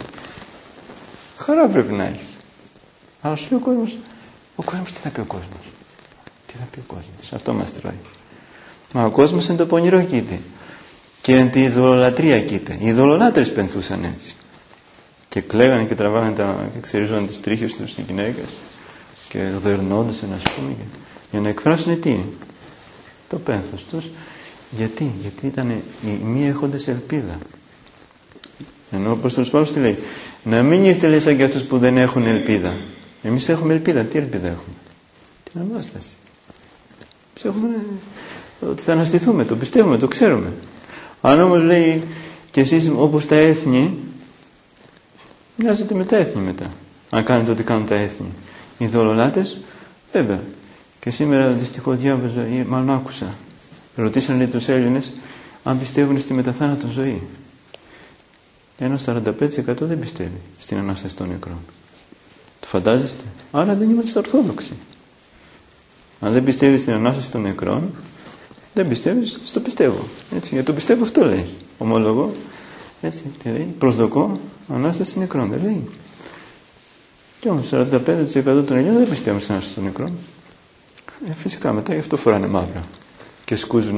Χαρά πρέπει να έχεις. Αλλά σου λέει ο κόσμος τι θα πει ο κόσμος? Τι θα πει ο κόσμος? Αυτό μας τρώει. Μα ο κόσμος είναι το πονηρό κοίται και είναι τη ειδωλολατρία κοίται. Οι ειδωλολάτρες πενθούσαν έτσι και κλαίγανε και τραβάγανε και ξεριζόναν τις τρίχες τους στις γυναίκες και δερνόντουσαν, ας πούμε, για να εκφράσουν τι? Το πένθος τους. Γιατί ήταν οι μη έχοντες ελπίδα. Ενώ ο Απόστολος Παύλος τι λέει? Να μην είστε, λέει, σαν και αυτούς που δεν έχουν ελπίδα. Εμείς έχουμε ελπίδα. Τι ελπίδα έχουμε? Την Ανάσταση. Εμείς έχουμε ότι θα αναστηθούμε, το πιστεύουμε, το ξέρουμε. Αν όμως, λέει, και εσείς όπως τα έθνη, μοιάζετε με τα έθνη μετά. Αν κάνετε ό,τι κάνουν τα έθνη. Οι ειδωλολάτρες, βέβαια. Και σήμερα δυστυχώς διάβαζα, ή μάλλον άκουσα, ρωτήσανε τους Έλληνες αν πιστεύουν στη μεταθάνατο ζωή. Ένα 45% δεν πιστεύει στην Ανάσταση των νεκρών. Το φαντάζεστε? Άρα δεν είμαστε ορθόδοξοι. Αν δεν πιστεύεις στην Ανάσταση των νεκρών, δεν πιστεύεις στο πιστεύω. Έτσι, γιατί το πιστεύω αυτό λέει. Ομολογώ, έτσι, τι λέει, προσδοκώ Ανάσταση νεκρών, δεν λέει. Και όμως 45% των Ελλήνων δεν πιστεύουν στην Ανάσταση των νεκρών. Φυσικά μετά γι' αυτό φοράνε μαύρα και σκούζουν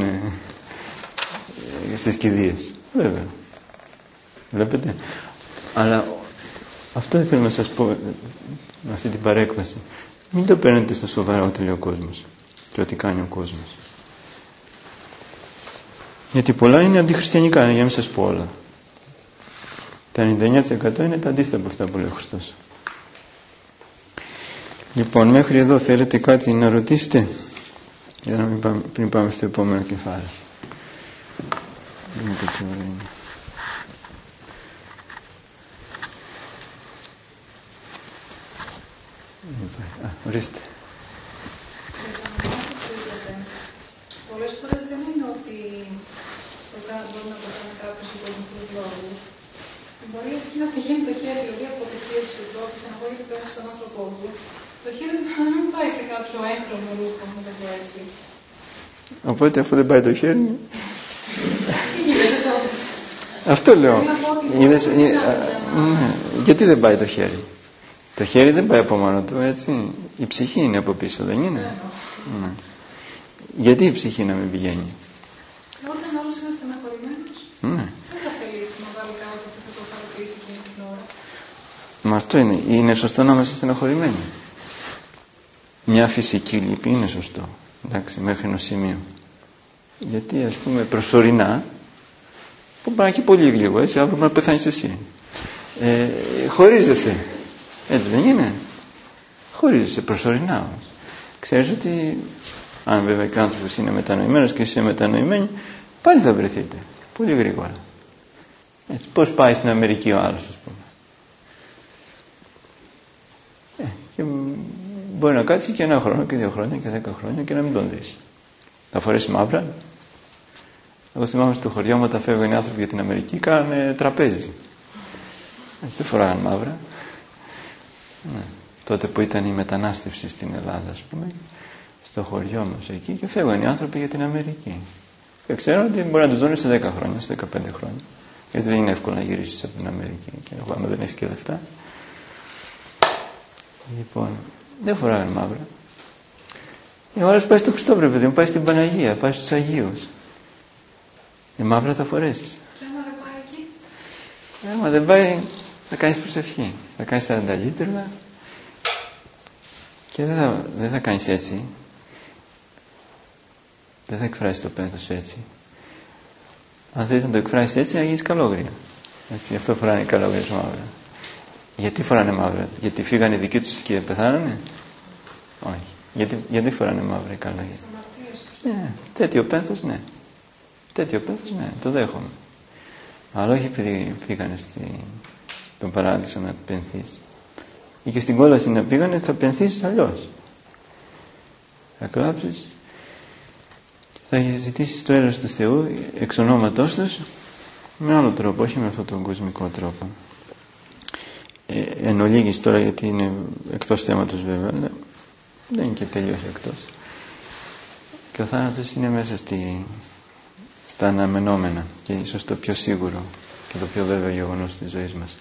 στις κηδείες. Βέβαια. Βλέπετε. Αλλά αυτό θέλω να σας πω με αυτή την παρέκβαση. Μην το παίρνετε στα σοβαρά ό,τι λέει ο κόσμος και ό,τι κάνει ο κόσμος. Γιατί πολλά είναι αντιχριστιανικά, για να μην σας πω όλα. Τα 99% είναι τα αντίθετα από αυτά που λέει ο Χριστός. Λοιπόν, μέχρι εδώ θέλετε κάτι να ρωτήσετε για να μην πάμε, πριν πάμε στο επόμενο κεφάλαιο. Ορίστε. Πολλές φορές δεν είναι ότι μπορεί να το κάνει κάποιος οικονομικούς λόγους. Μπορεί εκεί να πηγαίνει το χέρι, δηλαδή από το κύριο του και στεναχωρεί το πέρα στον άνθρωπό του. Το χέρι του να μην πάει σε κάποιο έγχρωμο ρούχο, να το πω έτσι. Οπότε αφού δεν πάει το χέρι... Αυτό λέω. Γιατί δεν πάει το χέρι? Το χέρι δεν πάει από μόνο του, έτσι. Η ψυχή είναι από πίσω, δεν είναι? Ναι. Γιατί η ψυχή να μην πηγαίνει? Όταν όλος είναι στεναχωρημένος, δεν θα θελήσει να βάλει κάτω που θα το χαρακτηρίσει εκείνη την ώρα. Μα αυτό είναι. Είναι σωστό να είμαστε στεναχωρημένοι? Μια φυσική λύπη είναι σωστό. Εντάξει, μέχρι ενός σημείου. Γιατί ας πούμε προσωρινά, που πάει και πολύ λίγο, έτσι, αύριο να πεθάνεις εσύ. Χωρίζεσαι. Έτσι δεν είναι? Χωρίζεσαι προσωρινά όμως. Ξέρεις ότι αν βέβαια και ο άνθρωπος είναι μετανοημένος και εσύ είσαι μετανοημένη, πάλι θα βρεθείτε πολύ γρήγορα. Έτσι, πώς πάει στην Αμερική ο άλλος, ας πούμε? Και μπορεί να κάτσει και 1 χρόνο και 2 χρόνια και 10 χρόνια και να μην τον δεις. Θα φορέσει μαύρα. Εγώ θυμάμαι στο χωριό μου όταν φεύγουν οι άνθρωποι για την Αμερική κάνανε τραπέζι. Έτσι δεν φοράγαν μαύρα. Ναι. Τότε που ήταν η μετανάστευση στην Ελλάδα, ας πούμε, στο χωριό μας εκεί, και φεύγαν οι άνθρωποι για την Αμερική. Και ξέρω ότι μπορεί να τους δουν σε 10 χρόνια, σε 15 χρόνια. Γιατί δεν είναι εύκολο να γυρίσεις από την Αμερική. Και εγώ, άμα δεν έχεις και λεφτά. Λοιπόν, δεν φοράγαν μαύρα. Ο άλλος πάει στο Χριστό, βρε παιδί μου, πάει στην Παναγία, πάει στους Αγίους. Μαύρα θα φορέσεις. Και άμα δεν πάει εκεί? Άμα δεν πάει, θα κάνεις προσευχή. Θα κάνεις 40 λίτρα και δεν θα κάνεις έτσι. Δεν θα εκφράσεις το πένθος έτσι. Αν θέλεις να το εκφράσεις έτσι, να γίνεις καλόγρια. Έτσι, γι' αυτό φοράνε οι καλόγριες μαύρα. Γιατί φοράνε μαύρα? Γιατί φύγανε οι δικοί τους και πεθάνανε? Όχι. Γιατί φοράνε μαύρα οι καλόγριες? Ναι, τέτοιο πένθος, ναι. Τέτοιο πένθος, ναι, το δέχομαι. Αλλά όχι επειδή πήγανε στον παράδεισο να πενθείς. Ή και στην κόλαση να πήγανε, θα πενθήσεις αλλιώς. Θα κλάψεις, θα ζητήσεις το έλεος του Θεού εξ ονόματός τους με άλλο τρόπο, όχι με αυτόν τον κοσμικό τρόπο. Εν ολίγης τώρα, γιατί είναι εκτός θέματος βέβαια, αλλά δεν είναι και τελείως εκτός. Και ο θάνατος είναι μέσα στα αναμενόμενα και ίσως το πιο σίγουρο και το πιο βέβαιο γεγονός της ζωής μας.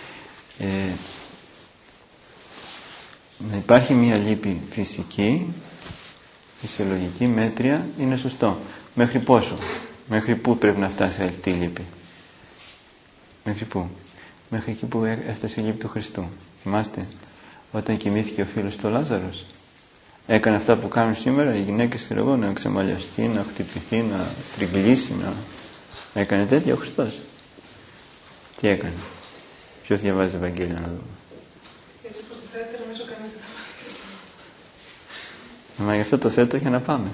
Να υπάρχει μια λύπη φυσική, φυσιολογική, μέτρια, είναι σωστό. Μέχρι πόσο? Μέχρι πού πρέπει να φτάσει αυτή η λύπη? Μέχρι πού? Μέχρι εκεί που έφτασε η λύπη του Χριστού. Θυμάστε όταν κοιμήθηκε ο φίλος του Λάζαρος? Έκανε αυτά που κάνουν σήμερα οι γυναίκες, ξέρω εγώ, να ξεμαλιαστεί, να χτυπηθεί, να στριγκλίσει, να έκανε τέτοια ο Χριστός. Τι έκανε? Ποιος διαβάζει Ευαγγέλιο να δούμε? Έτσι πως το θέατερο μέσω κανείς δεν θα πάει. Μα γι' αυτό το θέτω για να πάμε.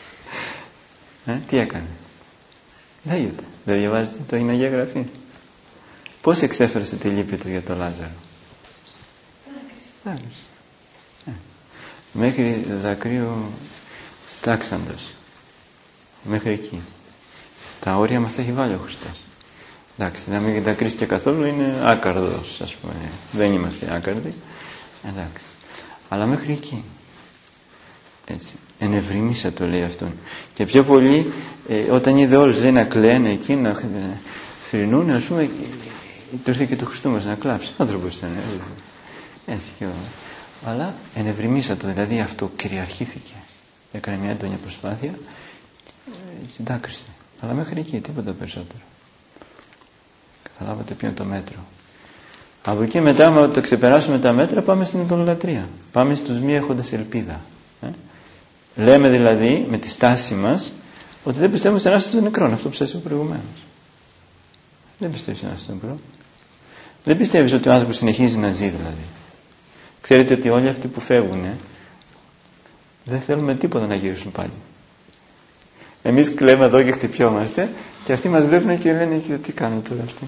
Τι έκανε? Λέγεται. Δεν διαβάζετε το είναι Αγία Γραφή? Πώς εξέφερασε τη λύπη του για τον Λάζαρο? μέχρι δακρύου στάξαντος. Μέχρι εκεί. Τα όρια μας τα έχει βάλει ο Χριστός. Εντάξει, να μην δακρύσει και καθόλου είναι άκαρδος, ας πούμε. Δεν είμαστε άκαρδοι. Εντάξει. Αλλά μέχρι εκεί. Έτσι. Ενευρημίσα το λέει αυτόν. Και πιο πολύ όταν είδε όλους να κλαίνε εκεί, να θρηνούν, ας πούμε, του ήρθε και του Χριστού μας να κλάψει. Άνθρωπος ήταν. Έτσι και αλλά ενευρημίσα το, δηλαδή αυτό κυριαρχήθηκε. Έκανε μια έντονη προσπάθεια και συντάκρισε. Αλλά μέχρι εκεί, τίποτα περισσότερο. Καταλάβατε ποιο είναι το μέτρο. Από εκεί μετά, όταν το ξεπεράσουμε τα μέτρα, πάμε στην ειδωλολατρία. Πάμε στους μη έχοντας ελπίδα. Λέμε δηλαδή με τη στάση μας ότι δεν πιστεύουμε στην Ανάσταση των νεκρών. Αυτό που σας είπα προηγουμένως. Δεν πιστεύεις στην Ανάσταση των νεκρών. Δεν πιστεύεις ότι ο άνθρωπος συνεχίζει να ζει δηλαδή. Ξέρετε ότι όλοι αυτοί που φεύγουν δεν θέλουμε τίποτα να γυρίσουν πάλι. Εμείς κλαίμε εδώ και χτυπιόμαστε και αυτοί μας βλέπουν και λένε και τι κάνουν τώρα αυτοί.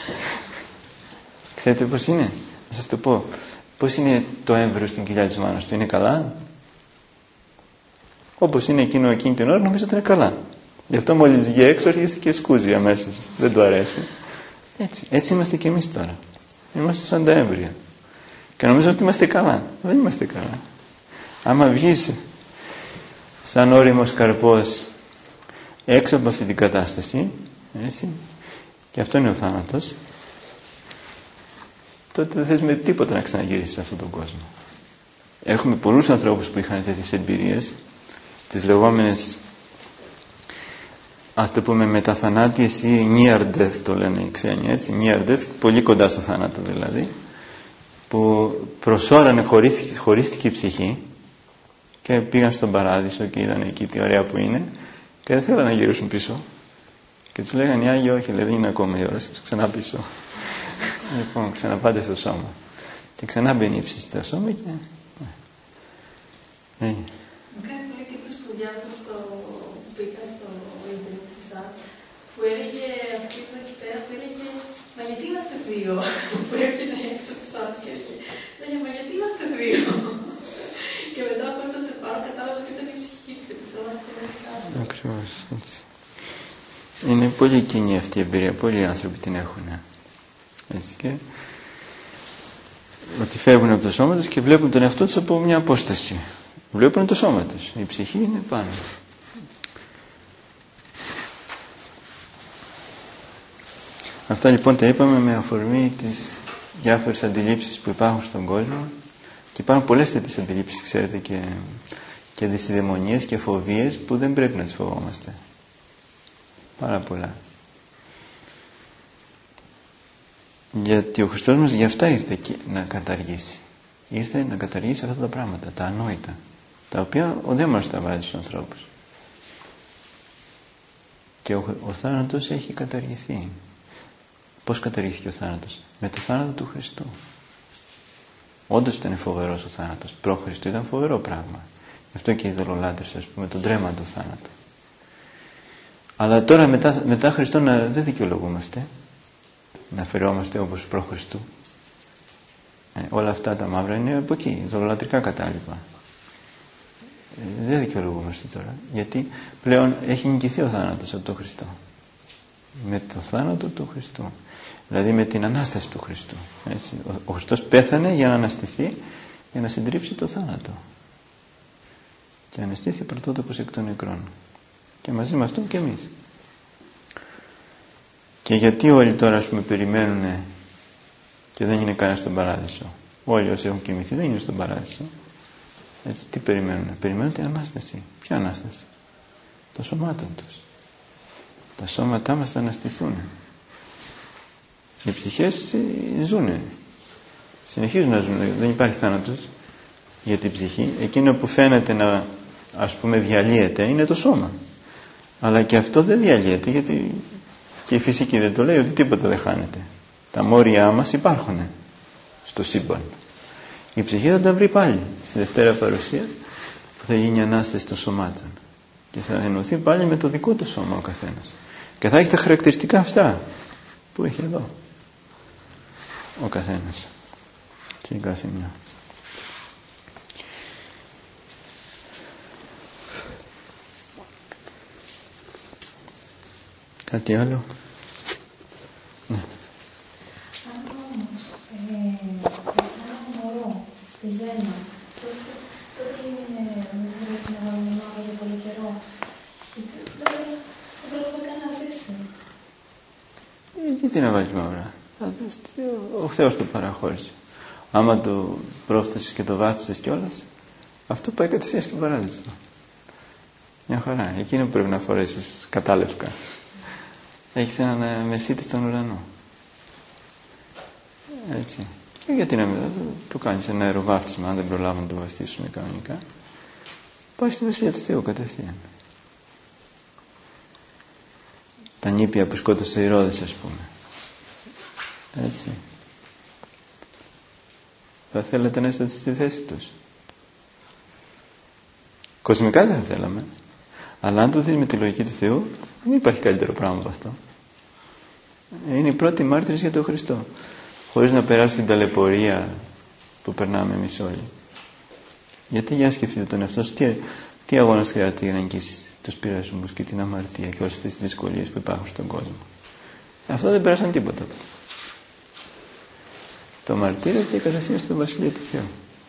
Ξέρετε πώς είναι? Να σας το πω. Πώς είναι το έμβριο στην κοιλιά της μάνας του? Είναι καλά? Όπως είναι εκείνη την ώρα νομίζω ότι είναι καλά. Γι' αυτό μόλις βγει έξω αρχίζει και σκούζει αμέσως. Δεν του αρέσει. Έτσι είμαστε και εμείς τώρα. Είμαστε σαν τα έμβρια. Και νομίζω ότι είμαστε καλά. Δεν είμαστε καλά. Άμα βγεις σαν όριμος καρπός έξω από αυτή την κατάσταση, έτσι, και αυτό είναι ο θάνατος, τότε δεν θες με τίποτα να ξαναγυρίσεις σε αυτόν τον κόσμο. Έχουμε πολλούς ανθρώπους που είχαν τέτοιες εμπειρίες, τις λεγόμενες, ας το πούμε, μεταθανάτιες ή near death το λένε οι ξένοι, έτσι, near death, πολύ κοντά στο θάνατο δηλαδή, που προσώρανε χωρίστηκε η ψυχή και πήγαν στον παράδεισο και είδαν εκεί τι ωραία που είναι και δεν θέλανε να γυρίσουν πίσω και τους λέγανε οι Άγιοι όχι, λέει, δεν είναι ακόμα η ώρα σας, ξανά πίσω. Λοιπόν, ξαναπάτε στο σώμα και ξανά μπαίνει η ψυχή στο σώμα και μου κάνει πολύ τύπος που διάβασα που πήγα στο ίντερνετ σε εσάς, που έλεγε αυτή που εκεί πέρα που έλεγε «Μα γιατί είμαστε δύο» που έρχεται έξω από εσάς και έλεγε «Μα γιατί είμαστε δύο» και μετά από αυτό σε πάρω κατάλαβα ότι ήταν η ψυχή του και το σώμα της είναι κάτω. Ακριβώς, έτσι. Είναι πολύ κοινή αυτή η εμπειρία, πολλοί άνθρωποι την έχουν. Έτσι και ότι φεύγουν από το σώμα τους και βλέπουν τον εαυτό τους από μια απόσταση. Βλέπουν το σώμα τους. Η ψυχή είναι πάνω. Αυτά λοιπόν τα είπαμε με αφορμή τις διάφορες αντιλήψεις που υπάρχουν στον κόσμο και υπάρχουν πολλές τέτοιες αντιλήψεις, ξέρετε, και δυσιδαιμονίες και φοβίες που δεν πρέπει να τις φοβόμαστε. Πάρα πολλά. Γιατί ο Χριστός μας γι' αυτά ήρθε να καταργήσει. Ήρθε να καταργήσει αυτά τα πράγματα, τα ανόητα, τα οποία ο δαίμονας τα βάζει στους ανθρώπους. Και ο θάνατος έχει καταργηθεί. Πώς καταργήθηκε ο θάνατος? Με το θάνατο του Χριστού. Όντως ήταν φοβερός ο θάνατος. Προ Χριστού ήταν φοβερό πράγμα. Γι' αυτό και οι ειδωλολάτρες, ας πούμε, τον τρέμαν το θάνατο. Αλλά τώρα μετά Χριστό δεν δικαιολογούμαστε. Να αφαιρόμαστε όπως προ Χριστού. Όλα αυτά τα μαύρα είναι από εκεί, ειδωλολατρικά κατάλοιπα. Δεν δικαιολογούμαστε τώρα. Γιατί πλέον έχει νικηθεί ο θάνατος από τον Χριστό. Με το θάνατο του Χριστού. Δηλαδή με την Ανάσταση του Χριστού. Έτσι. Ο Χριστός πέθανε για να αναστηθεί, για να συντρίψει το θάνατο. Και αναστήθη πρωτότοκος εκ των νεκρών. Και μαζί με αυτόν και εμείς. Και γιατί όλοι τώρα, ας πούμε, περιμένουν και δεν είναι κανένα στον παράδεισο? Όλοι όσοι έχουν κοιμηθεί δεν είναι στον παράδεισο. Έτσι, τι περιμένουν? Περιμένουν την Ανάσταση. Ποια Ανάσταση? Των σωμάτων τους. Τα σώματά μας θα αναστηθούν. Οι ψυχές ζουνε. Συνεχίζουν να ζουν. Δεν υπάρχει θάνατος για την ψυχή. Εκείνο που φαίνεται να, ας πούμε, διαλύεται είναι το σώμα. Αλλά και αυτό δεν διαλύεται, γιατί και η φυσική δεν το λέει ότι τίποτα δεν χάνεται. Τα μόρια μας υπάρχουν στο σύμπαν. Η ψυχή θα τα βρει πάλι στη Δευτέρα Παρουσία που θα γίνει η Ανάσταση των σωμάτων και θα ενωθεί πάλι με το δικό του σώμα ο καθένας και θα έχει τα χαρακτηριστικά αυτά που έχει εδώ ο καθένας και η κάθε μια. Κάτι άλλο? Ναι. Αν όμως ένα μωρό στη γέννα, τότε είναι στην αγωνιμάδα για πολύ καιρό. Δεν πρέπει καν να ζήσει. Γιατί να βάζεις μαύρα. Ο Θεός το παραχώρησε. Άμα το πρόφτασες και το βάφτισες κιόλας, αυτό πάει κατευθείαν στον παράδεισο. Μια χαρά. Εκείνο πρέπει να φορέσεις κατάλευκα. Έχεις έναν μεσίτη στον ουρανό. Έτσι. Γιατί να μην του κάνεις ένα αεροβάφτισμα, αν δεν προλάβουν να το βαφτίσουν κανονικά. Πάει στη Βασιλεία του Θεού κατευθείαν. Τα νήπια που σκότωσε οι Ηρώδες, ας πούμε. Έτσι. Θα θέλετε να είστε στη θέση τους. Κοσμικά δεν θα θέλαμε. Αλλά αν το δεις με τη λογική του Θεού, δεν υπάρχει καλύτερο πράγμα από αυτό. Είναι οι πρώτοι μάρτυρες για τον Χριστό. Χωρίς να περάσει την ταλαιπωρία που περνάμε εμείς όλοι. Γιατί για σκεφτείτε τον εαυτό σου, τι αγώνας χρειάζεται για να νικήσεις τους πειρασμούς και την αμαρτία και όλες τις δυσκολίες που υπάρχουν στον κόσμο. Αυτό δεν πέρασαν τίποτα. Το μαρτύριο και η κατευθείαν στο Βασιλείο του Θεού.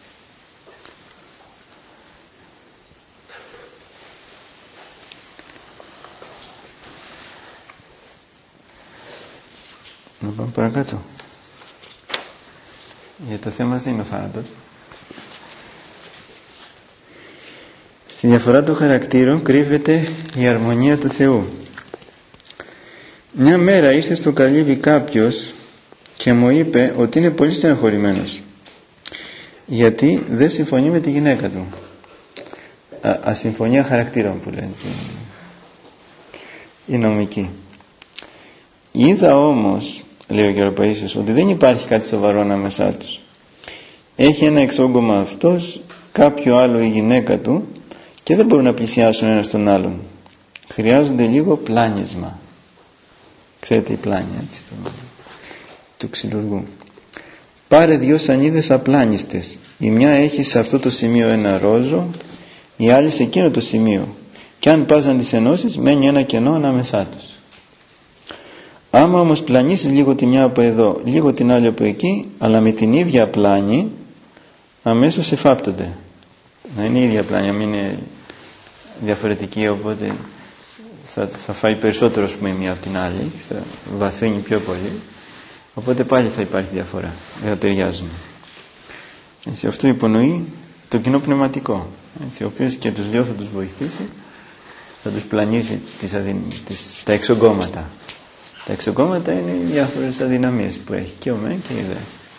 Να πάμε παρακάτω. Για το θέμα δεν είναι ο θάνατος. Στη διαφορά των χαρακτήρων κρύβεται η αρμονία του Θεού. Μια μέρα ήρθε στο καλύβι κάποιος και μου είπε ότι είναι πολύ στεναχωρημένος γιατί δεν συμφωνεί με τη γυναίκα του. Ασυμφωνία χαρακτήρων που λένε η νομική. Είδα όμως, λέει ο Γεροπαΐσιος, ότι δεν υπάρχει κάτι σοβαρό ανάμεσά τους. Έχει ένα εξόγκωμα αυτός, κάποιο άλλο η γυναίκα του και δεν μπορούν να πλησιάσουν ένας τον άλλον. Χρειάζονται λίγο πλάνισμα. Ξέρετε η πλάνια, έτσι, του ξυλουργού. Πάρε 2 σανίδες απλάνιστες. Η μια έχει σε αυτό το σημείο ένα ρόζο, η άλλη σε εκείνο το σημείο. Και αν πας να τις ενώσεις, μένει ένα κενό ανάμεσά τους. Άμα όμως πλανήσεις λίγο τη μια από εδώ, λίγο την άλλη από εκεί, αλλά με την ίδια πλάνη, αμέσως εφάπτονται. Να είναι η ίδια πλάνη, μην είναι διαφορετική, οπότε θα φάει περισσότερο, ας πούμε, η μία από την άλλη, θα βαθύνει πιο πολύ, οπότε πάλι θα υπάρχει διαφορά, δεν θα ταιριάζουν. Έτσι, αυτό υπονοεί το κοινό πνευματικό, έτσι, ο οποίος και τους δύο θα τους βοηθήσει, θα τους πλανήσει τα εξογκώματα. Τα εξογκώματα είναι οι διάφορες αδυναμίες που έχει και ο μεν και η δε.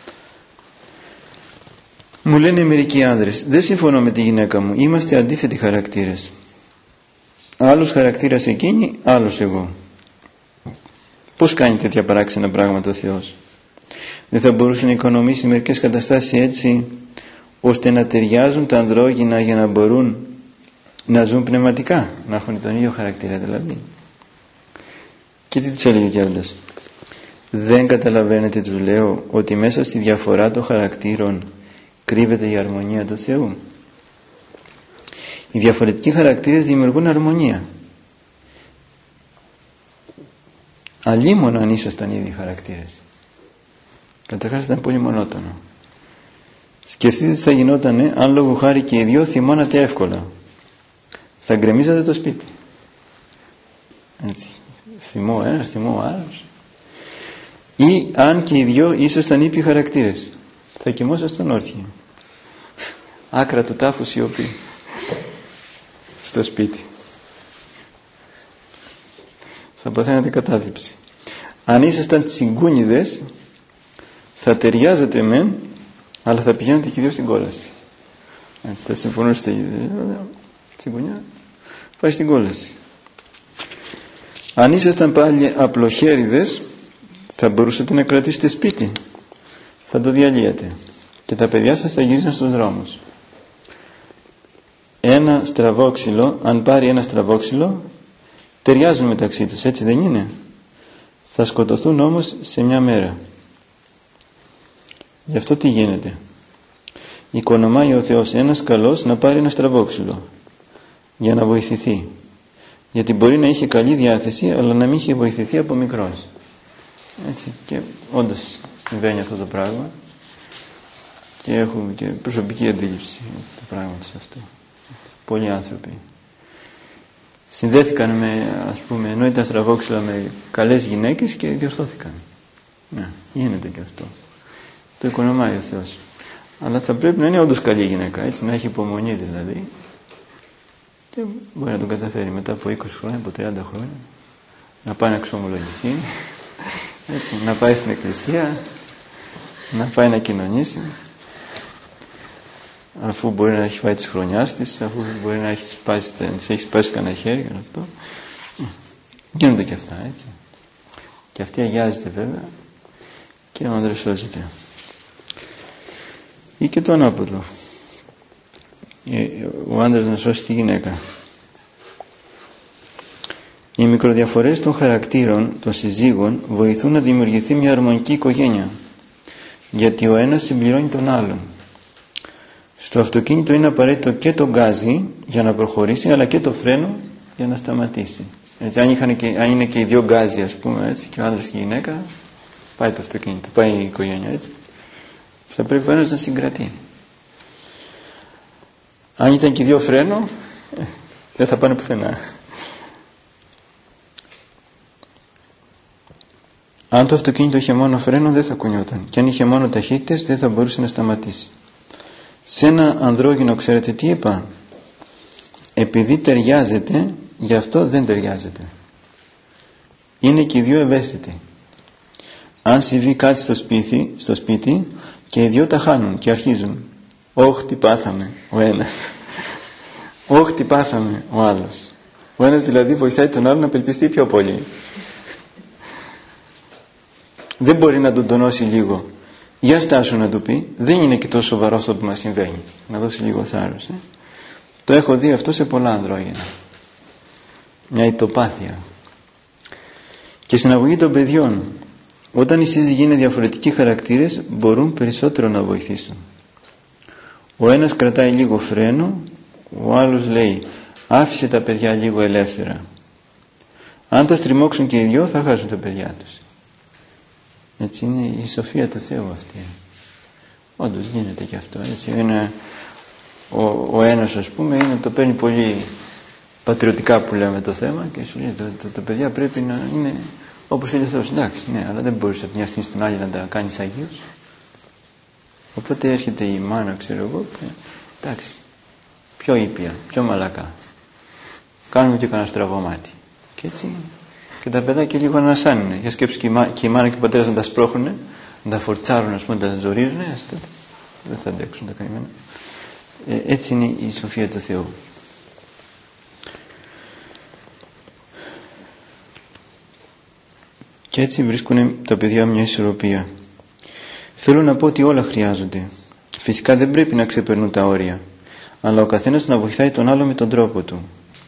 Μου λένε μερικοί άνδρες, δεν συμφωνώ με τη γυναίκα μου, είμαστε αντίθετοι χαρακτήρες. Άλλος χαρακτήρας εκείνη, άλλος εγώ. Πώς κάνει τέτοια παράξενα πράγματα ο Θεός? Δεν θα μπορούσε να οικονομήσει μερικές καταστάσεις έτσι ώστε να ταιριάζουν τα ανδρόγυνα για να μπορούν να ζουν πνευματικά, να έχουν τον ίδιο χαρακτήρα δηλαδή? Και τι τους έλεγε ο Γέροντας? Δεν καταλαβαίνετε, τους λέω, ότι μέσα στη διαφορά των χαρακτήρων κρύβεται η αρμονία του Θεού? Οι διαφορετικοί χαρακτήρες δημιουργούν αρμονία. Αλλήμον αν ήσασταν οι ίδιοι χαρακτήρες. Καταρχάς ήταν πολύ μονότονο. Σκεφτείτε τι θα γινότανε αν λόγω χάρη και οι δυο θυμώνατε εύκολα. Θα γκρεμίζατε το σπίτι. Έτσι. Θυμώ ένας, θυμώ άλλος. Ή αν και οι δυο ήσασταν ήπιοι χαρακτήρες, θα κοιμόσασταν όρθιοι. Άκρα του τάφου σιωπή στο σπίτι. Θα παθαίνατε κατάθλιψη. Αν ήσασταν τσιγκούνιδες, θα ταιριάζατε μεν, αλλά θα πηγαίνετε και οι δύο στην κόλαση. Έτσι, θα συμφωνούσατε. Τσιγκουνιά, πάει στην κόλαση. Αν ήσασταν πάλι απλοχέριδες, θα μπορούσατε να κρατήσετε σπίτι. Θα το διαλύετε. Και τα παιδιά σας θα γυρίσουν στους δρόμους. Ένα στραβόξυλο, αν πάρει ένα στραβόξυλο, ταιριάζουν μεταξύ τους, έτσι δεν είναι? Θα σκοτωθούν όμως σε μια μέρα. Γι' αυτό τι γίνεται? Οικονομάει ο Θεός ένας καλός να πάρει ένα στραβόξυλο για να βοηθηθεί. Γιατί μπορεί να είχε καλή διάθεση, αλλά να μην είχε βοηθηθεί από μικρός. Έτσι, και όντως συμβαίνει αυτό το πράγμα και έχουμε και προσωπική αντίληψη του πράγματος αυτού. Πολλοί άνθρωποι συνδέθηκαν με, ας πούμε, ενώ ήταν στραβόξυλα, με καλές γυναίκες και διορθώθηκαν. Ναι, γίνεται και αυτό. Το οικονομάει ο Θεός. Αλλά θα πρέπει να είναι όντως καλή γυναίκα, έτσι, να έχει υπομονή δηλαδή, και μπορεί να τον καταφέρει μετά από 20 χρόνια, από 30 χρόνια, να πάει να εξομολογηθεί, έτσι, να πάει στην εκκλησία, να πάει να κοινωνήσει, αφού μπορεί να έχει φάει τις χρονιάς της, αφού μπορεί να έχει σπάσει κανένα χέρι και αυτό. Γίνονται και αυτά, έτσι. Και αυτή αγιάζεται βέβαια και ο άντρας σώζεται. Ή και το ανάποδο. Ο άντρας να σώσει τη γυναίκα. Οι μικροδιαφορές των χαρακτήρων των συζύγων βοηθούν να δημιουργηθεί μια αρμονική οικογένεια, γιατί ο ένας συμπληρώνει τον άλλον. Στο αυτοκίνητο είναι απαραίτητο και το γκάζι για να προχωρήσει, αλλά και το φρένο για να σταματήσει. Έτσι, αν είναι και οι δύο γκάζι, ας πούμε, έτσι, και ο άντρας και η γυναίκα, πάει το αυτοκίνητο, πάει η οικογένεια, έτσι. Θα πρέπει ο ένας να συγκρατεί. Αν ήταν και οι δύο φρένο, δεν θα πάνε πουθενά. Αν το αυτοκίνητο είχε μόνο φρένο, δεν θα κουνιόταν. Και αν είχε μόνο ταχύτητες, δεν θα μπορούσε να σταματήσει. Σε ένα ανδρόγυνο, ξέρετε τι είπα? Επειδή ταιριάζεται, γι' αυτό δεν ταιριάζεται. Είναι και οι δύο ευαίσθητοι. Αν συμβεί κάτι στο σπίτι και οι δύο τα χάνουν και αρχίζουν. Όχι, τι πάθαμε ο ένας. Όχι, τι πάθαμε ο άλλος. Ο ένας δηλαδή βοηθάει τον άλλο να απελπιστεί πιο πολύ. Δεν μπορεί να τον τονώσει λίγο. Για στάσου να του πει, δεν είναι και τόσο σοβαρό αυτό που μας συμβαίνει. Να δώσει λίγο θάρρος. Το έχω δει αυτό σε πολλά ανδρόγυνα. Μια ητοπάθεια. Και στην αγωγή των παιδιών, όταν οι σύζυγοι είναι διαφορετικοί χαρακτήρες, μπορούν περισσότερο να βοηθήσουν. Ο ένας κρατάει λίγο φρένο, ο άλλος λέει, άφησε τα παιδιά λίγο ελεύθερα. Αν τα στριμώξουν και οι δυο, θα χάσουν τα παιδιά τους. Έτσι είναι η σοφία του Θεού αυτή. Όντως γίνεται και αυτό. Έτσι είναι ο ένας, ας πούμε, το παίρνει πολύ πατριωτικά που λέμε το θέμα και σου λέει τα παιδιά πρέπει να είναι όπως είναι ο Θεός. Εντάξει, ναι, αλλά δεν μπορείς από μια στιγμή στην άλλη να τα κάνεις αγίους. Οπότε έρχεται η μάνα, ξέρω εγώ, εντάξει, πιο ήπια, πιο μαλακά. Κάνουμε και κανένα στραβό μάτι. Και έτσι και τα παιδάκια λίγο ανασάνουν. Για σκέψου και η μάνα και ο πατέρας να τα σπρώχνουν, να τα φορτσάρουν, ας πούμε, να τα ζορίζουν, δεν θα αντέξουν τα καημένα. Έτσι είναι η σοφία του Θεού. Και έτσι βρίσκουν τα παιδιά μια ισορροπία. Θέλω να πω ότι όλα χρειάζονται. Φυσικά δεν πρέπει να ξεπερνούν τα όρια, αλλά ο καθένας να βοηθάει τον άλλο με τον τρόπο του.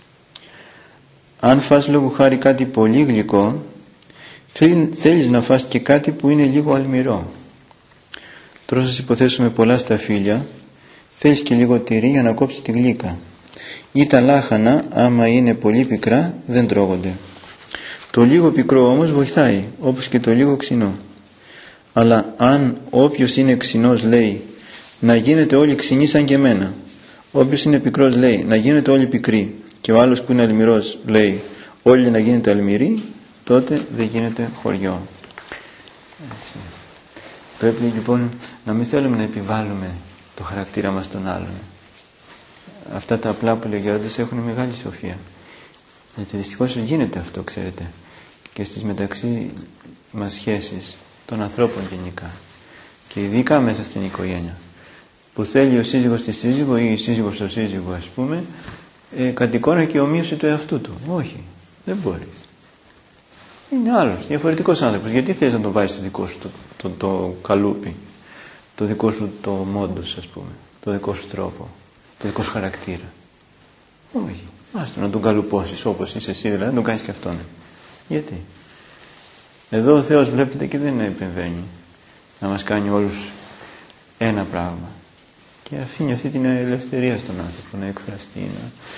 Αν φας λόγου χάρη κάτι πολύ γλυκό, θέλεις να φας και κάτι που είναι λίγο αλμυρό. Τώρα σας υποθέσουμε πολλά σταφύλια, θέλεις και λίγο τυρί για να κόψεις τη γλύκα. Ή τα λάχανα, άμα είναι πολύ πικρά, δεν τρώγονται. Το λίγο πικρό όμως βοηθάει, όπως και το λίγο ξινό. Αλλά αν όποιος είναι ξινός λέει να γίνετε όλοι ξινοί σαν και εμένα, όποιος είναι πικρός λέει να γίνετε όλοι πικροί, και ο άλλος που είναι αλμυρός λέει όλοι να γίνετε αλμυροί, τότε δεν γίνεται χωριό. Έτσι. Πρέπει λοιπόν να μην θέλουμε να επιβάλλουμε το χαρακτήρα μας στον άλλον. Αυτά τα απλά που λέει ο Γέροντας έχουν μεγάλη σοφία. Γιατί δυστυχώς γίνεται αυτό, ξέρετε, και στις μεταξύ μας σχέσεις των ανθρώπων γενικά και ειδικά μέσα στην οικογένεια, που θέλει ο σύζυγος τη σύζυγο ή η σύζυγος στο σύζυγο, ας πούμε, κατ' εικόνα και ομοίωση του εαυτού του. Όχι, δεν μπορείς. Είναι άλλος, διαφορετικός άνθρωπος. Γιατί θες να τον βάζεις στο δικό σου το καλούπι, το δικό σου το μόντος, ας πούμε, το δικό σου τρόπο, το δικό σου χαρακτήρα? Όχι. Άστο να τον καλουπώσεις όπως είσαι εσύ, δηλαδή να τον κάνεις και αυτόν. Γιατί? Εδώ ο Θεός, βλέπετε, και δεν επεμβαίνει να μας κάνει όλους ένα πράγμα. Και αφήνει αυτή την ελευθερία στον άνθρωπο να εκφραστεί,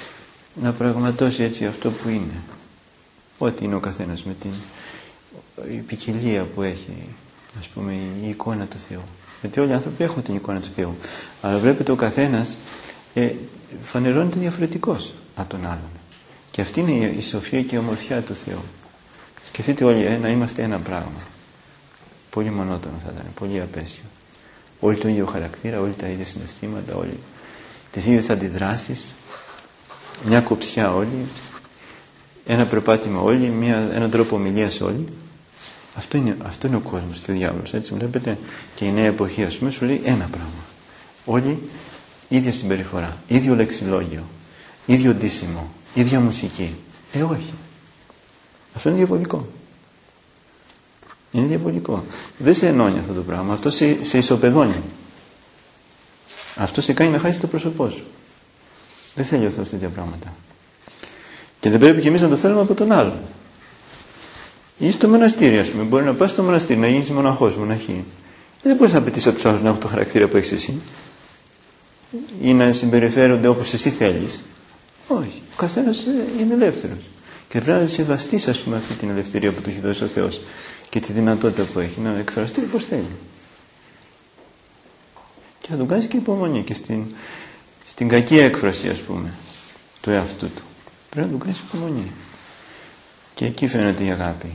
να πραγματώσει έτσι αυτό που είναι. Ό,τι είναι ο καθένας με την η ποικιλία που έχει, ας πούμε, η εικόνα του Θεού. Γιατί όλοι οι άνθρωποι έχουν την εικόνα του Θεού. Αλλά βλέπετε ο καθένας φανερώνεται διαφορετικός από τον άλλον. Και αυτή είναι η σοφία και η ομορφιά του Θεού. Σκεφτείτε όλοι να είμαστε ένα πράγμα. Πολύ μονότονο θα ήταν, πολύ απέσιο. Όλοι το ίδιο χαρακτήρα, όλοι τα ίδια συναισθήματα, όλοι τις ίδιες αντιδράσεις, μια κοψιά όλοι, ένα περπάτημα όλοι, έναν τρόπο ομιλίας όλοι. Αυτό είναι ο κόσμος και ο διάβολος. Έτσι βλέπετε, και η νέα εποχή, ας πούμε, σου λέει ένα πράγμα. Όλοι ίδια συμπεριφορά, ίδιο λεξιλόγιο, ίδιο ντύσιμο, ίδια μουσική. Όχι. Αυτό είναι διαβολικό. Είναι διαβολικό. Δεν σε ενώνει αυτό το πράγμα. Αυτό σε ισοπεδώνει. Αυτό σε κάνει να χάσει το πρόσωπό σου. Δεν θέλει ο Θεός τέτοια πράγματα. Και δεν πρέπει και εμείς να το θέλουμε από τον άλλον. Ή στο μοναστήρι, ας πούμε. Μπορεί να πας στο μοναστήρι, να γίνεις μοναχός, μοναχή. Δεν μπορείς να απαιτήσεις από τους άλλους να έχουν το χαρακτήρα που έχεις εσύ. Ή να συμπεριφέρονται όπως εσύ θέλεις. Όχι. Ο καθένας είναι ελεύθερος. Και πρέπει να σεβαστείς, ας πούμε, αυτή την ελευθερία που του έχει δώσει ο Θεός και τη δυνατότητα που έχει να εκφραστεί όπως θέλει. Και θα τον κάνεις και υπομονή και στην κακή έκφραση, ας πούμε, του εαυτού του. Πρέπει να τον κάνεις υπομονή. Και εκεί φαίνεται η αγάπη.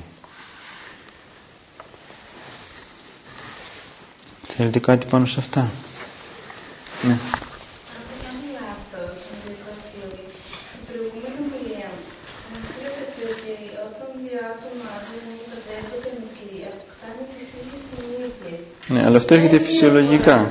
Θέλετε κάτι πάνω σε αυτά? Ναι. Ναι, αλλά αυτό έρχεται φυσιολογικά.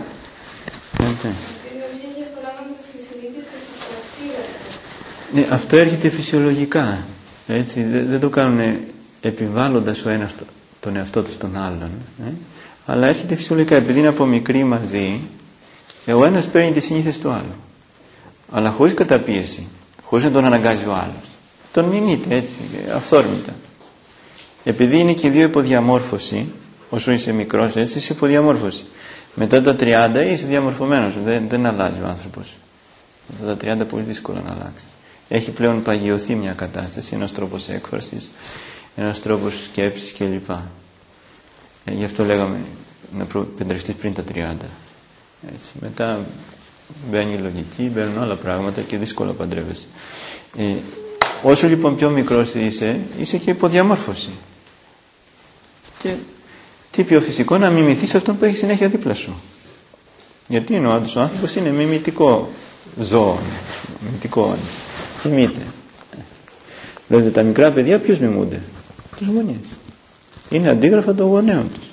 Ναι, αυτό έρχεται φυσιολογικά. Έτσι, δεν το κάνουν επιβάλλοντας ο ένας τον εαυτό του στον άλλον. Αλλά έρχεται φυσιολογικά. Επειδή είναι από μικρή μαζί, ο ένας παίρνει τις συνήθειες του άλλου. Αλλά χωρίς καταπίεση, χωρίς να τον αναγκάζει ο άλλος. Τον μιμείται έτσι, αυθόρμητα. Επειδή είναι και οι δύο υποδιαμόρφωση, όσο είσαι μικρός έτσι, είσαι υποδιαμόρφωση. Μετά τα 30 είσαι διαμορφωμένος, δεν αλλάζει ο άνθρωπος. Μετά τα 30 πολύ δύσκολο να αλλάξει. Έχει πλέον παγιωθεί μια κατάσταση, ένας τρόπος έκφρασης, ένας τρόπος σκέψης κλπ. Γι' αυτό λέγαμε να παντρευτείς πριν τα 30. Έτσι. Μετά μπαίνει η λογική, μπαίνουν άλλα πράγματα και δύσκολα παντρεύεσαι. Όσο λοιπόν πιο μικρός είσαι και υποδιαμόρφωση. Και τι πιο φυσικό να μιμηθείς αυτόν που έχει συνέχεια δίπλα σου. Γιατί είναι ο άνθρωπος είναι μιμητικό ζώο, μιμητικό, μιμείται. Δηλαδή τα μικρά παιδιά ποιος μιμούνται? Τους γονείς. Είναι αντίγραφα των γονέων τους.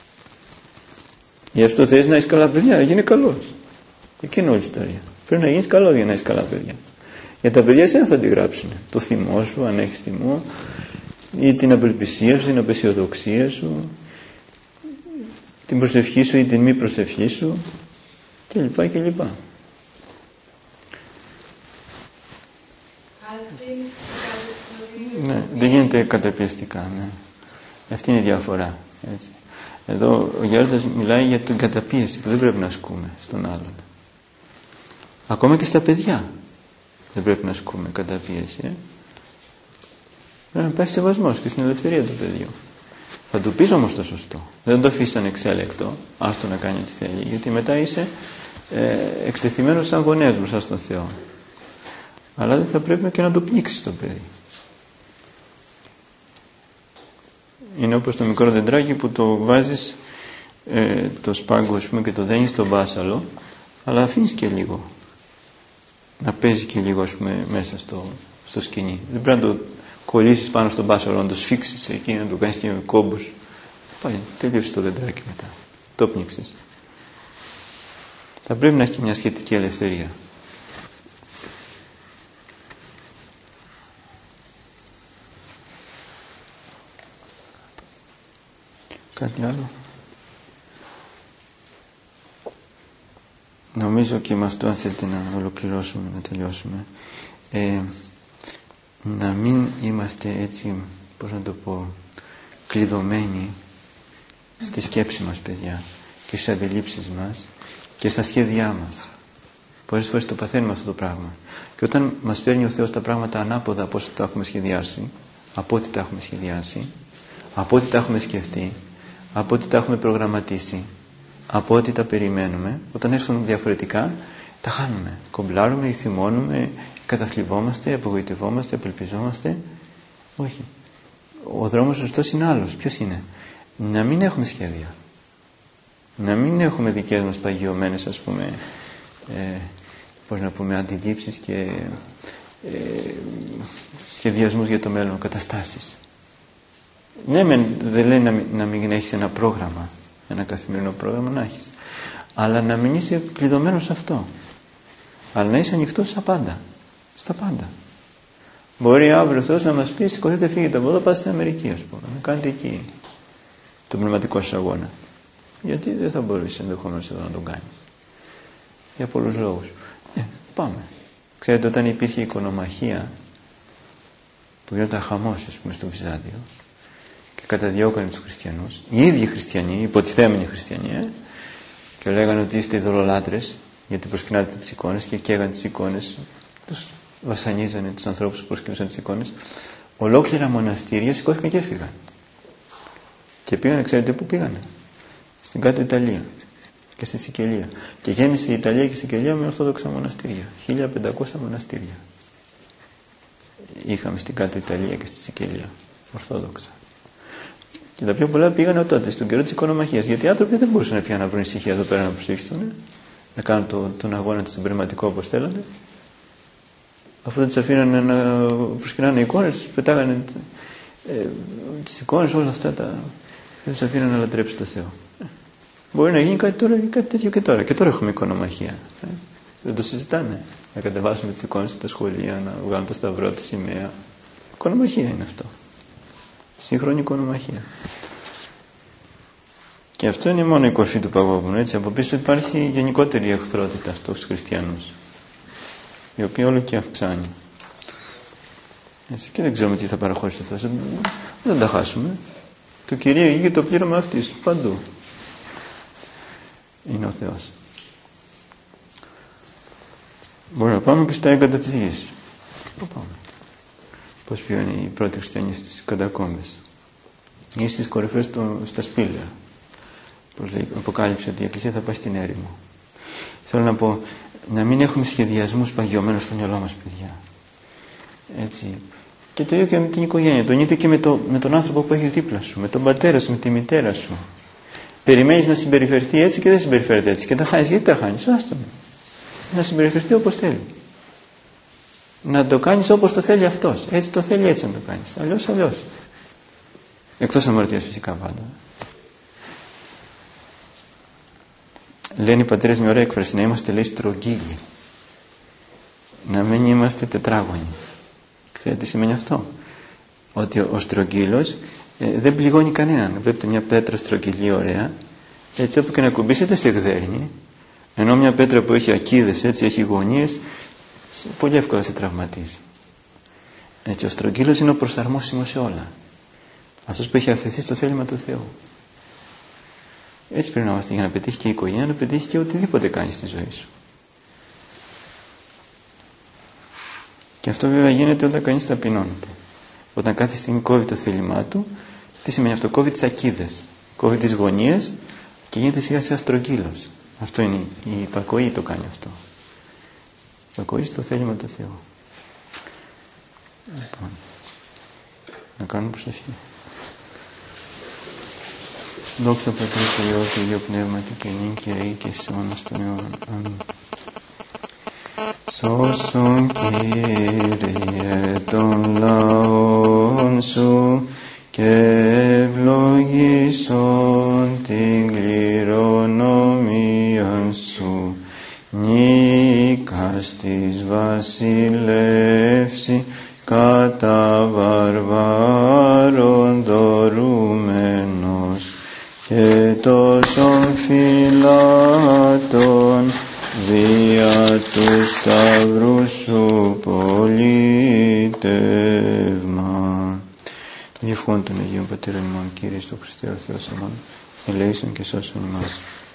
Γι' αυτό θες να έχεις καλά παιδιά, γίνει καλός. Εκεί είναι όλη η ιστορία. Πρέπει να γίνεις καλός για να έχεις καλά παιδιά. Για τα παιδιά εσένα θα αντιγράψουν. Το θυμό σου, αν έχεις θυμό, ή την απελπισία σου, την απεσιοδοξία σου, την προσευχή σου ή την μη προσευχή σου κλπ. Ναι, δεν γίνεται καταπιεστικά. Ναι. Αυτή είναι η διαφορά. Έτσι. Εδώ ο Γέροντας μιλάει για την καταπίεση που δεν πρέπει να ασκούμε στον άλλον. Ακόμα και στα παιδιά δεν πρέπει να ασκούμε καταπίεση. Πρέπει να υπάρχει σεβασμός και στην ελευθερία του παιδιού. Θα του πεις όμως το σωστό. Δεν το αφήσεις ανεξέλεκτο, άστο να κάνει ό,τι θέλει, γιατί μετά είσαι εκτεθειμένος σαν γονέας μπροστά στον Θεό. Αλλά δεν θα πρέπει και να το πνίξεις το παιδί. Είναι όπως το μικρό δεντράκι που το βάζεις το σπάγκο, ας πούμε, και το δένεις στον μπάσαλο, αλλά αφήνεις και λίγο να παίζει και λίγο, ας πούμε, μέσα στο σκηνή. Δεν πρέπει να το κολλήσεις πάνω στον μπάσαλο, να το σφίξεις εκεί, να το κάνεις και με κόμπους. Πάει, τελείωσε το δεντράκι μετά. Το πνίξεις. Θα πρέπει να έχει και μια σχετική ελευθερία. Κάτι άλλο? Νομίζω και με αυτό, αν θέλετε να ολοκληρώσουμε, να τελειώσουμε, να μην είμαστε έτσι, πώς να το πω, κλειδωμένοι στη σκέψη μας, παιδιά, και στις αντιλήψεις μας και στα σχέδιά μας. Πολλές φορές το παθαίνουμε αυτό το πράγμα. Και όταν μας φέρνει ο Θεός τα πράγματα ανάποδα από όσο τα έχουμε σχεδιάσει, από ό,τι τα έχουμε σχεδιάσει, από ό,τι τα έχουμε σκεφτεί, από ό,τι τα έχουμε προγραμματίσει, από ό,τι τα περιμένουμε, όταν έρθουν διαφορετικά, τα χάνουμε. Κομπλάρουμε, θυμώνουμε, καταθλιβόμαστε, απογοητευόμαστε, απελπιζόμαστε. Όχι. Ο δρόμος σωστός είναι άλλος. Ποιος είναι? Να μην έχουμε σχέδια. Να μην έχουμε δικές μας παγιωμένες, ας πούμε, πώς να πούμε, αντιλήψεις και σχεδιασμούς για το μέλλον, καταστάσεις. Ναι, δεν λέει να μην έχεις ένα πρόγραμμα, ένα καθημερινό πρόγραμμα να έχεις, αλλά να μην είσαι κλειδωμένος σε αυτό, αλλά να είσαι ανοιχτός στα πάντα, στα πάντα. Μπορεί αύριο ο Θεός να μας πει: σηκωθείτε, φύγετε από εδώ, πάτε στην Αμερική, ας πούμε, να κάνετε εκεί τον πνευματικό σας αγώνα. Γιατί δεν θα μπορείς ενδεχομένως εδώ να τον κάνεις? Για πολλούς λόγους. Πάμε. Ξέρετε, όταν υπήρχε η οικονομαχία, που γινόταν χαμός, ας πούμε, στο Βυζάντιο, και καταδιώκανε τους χριστιανούς, οι ίδιοι χριστιανοί, οι υποτιθέμενοι χριστιανοί, και λέγανε ότι είστε ειδωλολάτρες, γιατί προσκυνάτε τις εικόνες, και καίγανε τις εικόνες, τους βασανίζανε τους ανθρώπους που προσκυνούσαν τις εικόνες. Ολόκληρα μοναστήρια σηκώθηκαν και έφυγαν. Και πήγανε, ξέρετε πού πήγανε? Στην κάτω Ιταλία και στη Σικελία. Και γέμισε η Ιταλία και η Σικελία με ορθόδοξα μοναστήρια. 1500 μοναστήρια είχαμε στην κάτω Ιταλία και στη Σικελία, ορθόδοξα. Και τα πιο πολλά πήγανε τότε, στον καιρό της οικονομαχίας. Γιατί οι άνθρωποι δεν μπορούσαν πια να βρουν ησυχία εδώ πέρα να προσήχηθούν, να κάνουν τον αγώνα του πνευματικό όπως θέλανε. Αφού δεν τους αφήνανε να προσκυνάνε εικόνες, τους πετάγανε τις εικόνες, όλα αυτά δεν τους αφήνανε να λατρέψουν τον Θεό. Μπορεί να γίνει κάτι τέτοιο και τώρα. Και τώρα έχουμε οικονομαχία. Δεν το συζητάμε. Να κατεβάσουμε τις εικόνες στα σχολεία, να βγάλουν το σταυρό, τη σημαία. Οικονομαχία είναι αυτό. Σύγχρονη οικονομαχία. Και αυτό είναι μόνο η κορφή του παγόβουνου. Έτσι, από πίσω υπάρχει γενικότερη εχθρότητα στους χριστιανούς, η οποία όλο και αυξάνει. Έτσι, και δεν ξέρουμε τι θα παραχωρήσει ο Θεός. Δεν τα χάσουμε. Το Κυρίο ηγεί το πλήρωμα αυτής παντού. Είναι ο Θεός. Μπορεί να πάμε και στα έγκατα της γης. Πού πάμε? Πώς πήγαν οι πρώτοι χριστιανοί στις κατακόμβες ή στις κορυφές στα σπήλαια. Πώς λέει, αποκάλυψε ότι η Εκκλησία θα πάει στην έρημο. Θέλω να πω, να μην έχουμε σχεδιασμούς παγιωμένους στο μυαλό μας, παιδιά. Έτσι. Και το ίδιο και με την οικογένεια. Το ίδιο και με τον άνθρωπο που έχεις δίπλα σου, με τον πατέρα σου, με τη μητέρα σου. Περιμένεις να συμπεριφερθεί έτσι και δεν συμπεριφέρεται έτσι. Και τα χάνεις. Γιατί τα χάνεις? Άστο. Να συμπεριφερθεί όπως θέλει. Να το κάνεις όπως το θέλει αυτός. Έτσι το θέλει, έτσι να το κάνεις. Αλλιώς. Εκτός αμαρτίας φυσικά πάντα. Λένε οι πατέρες με ωραία έκφραση, να είμαστε, λέει, στρογγύλοι. Να μην είμαστε τετράγωνοι. Ξέρετε τι σημαίνει αυτό? Ότι ο στρογγύλος δεν πληγώνει κανέναν. Βλέπετε μια πέτρα στρογγυλή ωραία, έτσι όπου και να κουμπίσετε σε γδέρνει, ενώ μια πέτρα που έχει ακίδες, έτσι έχει γωνίες, πολύ εύκολα σε τραυματίζει. Έτσι ο στρογγύλος είναι ο προσαρμόσιμος σε όλα. Αυτός που έχει αφαιθεί στο θέλημα του Θεού. Έτσι πρέπει να είμαστε, για να πετύχει και η οικογένεια, να πετύχει και οτιδήποτε κάνει στη ζωή σου. Και αυτό βέβαια γίνεται όταν κανείς ταπεινώνεται. Όταν κάθε στιγμή κόβει το θέλημά του, τι σημαίνει αυτό? Κόβει τις ακίδες, κόβει τις γωνίες και γίνεται σιγά σιγά στρογγύλος. Αυτό είναι η υπακοή, το κάνει αυτό. Η υπακοή στο θέλημα του Θεού. Λοιπόν, να κάνουμε προσοχή. Δόξα Πατρί και Υιό και Υιό Πνεύματι και νυν και αεί και εις αιώνας των αιώνων. Αμήν. Σώσον, Κύριε, των λαών σου και ευλογήσον την κληρονομίαν σου. Νίκας της βασιλεύση κατά βαρβάρων δωρούμενος και τόσων φυλάτων δια του σταυρού σου πολιτεύμα. Διευχών των Αγίων Πατέρων ημών, Κύριε στο Χριστέ ο Θεός ημών, ελέησον και σώσον ημάς.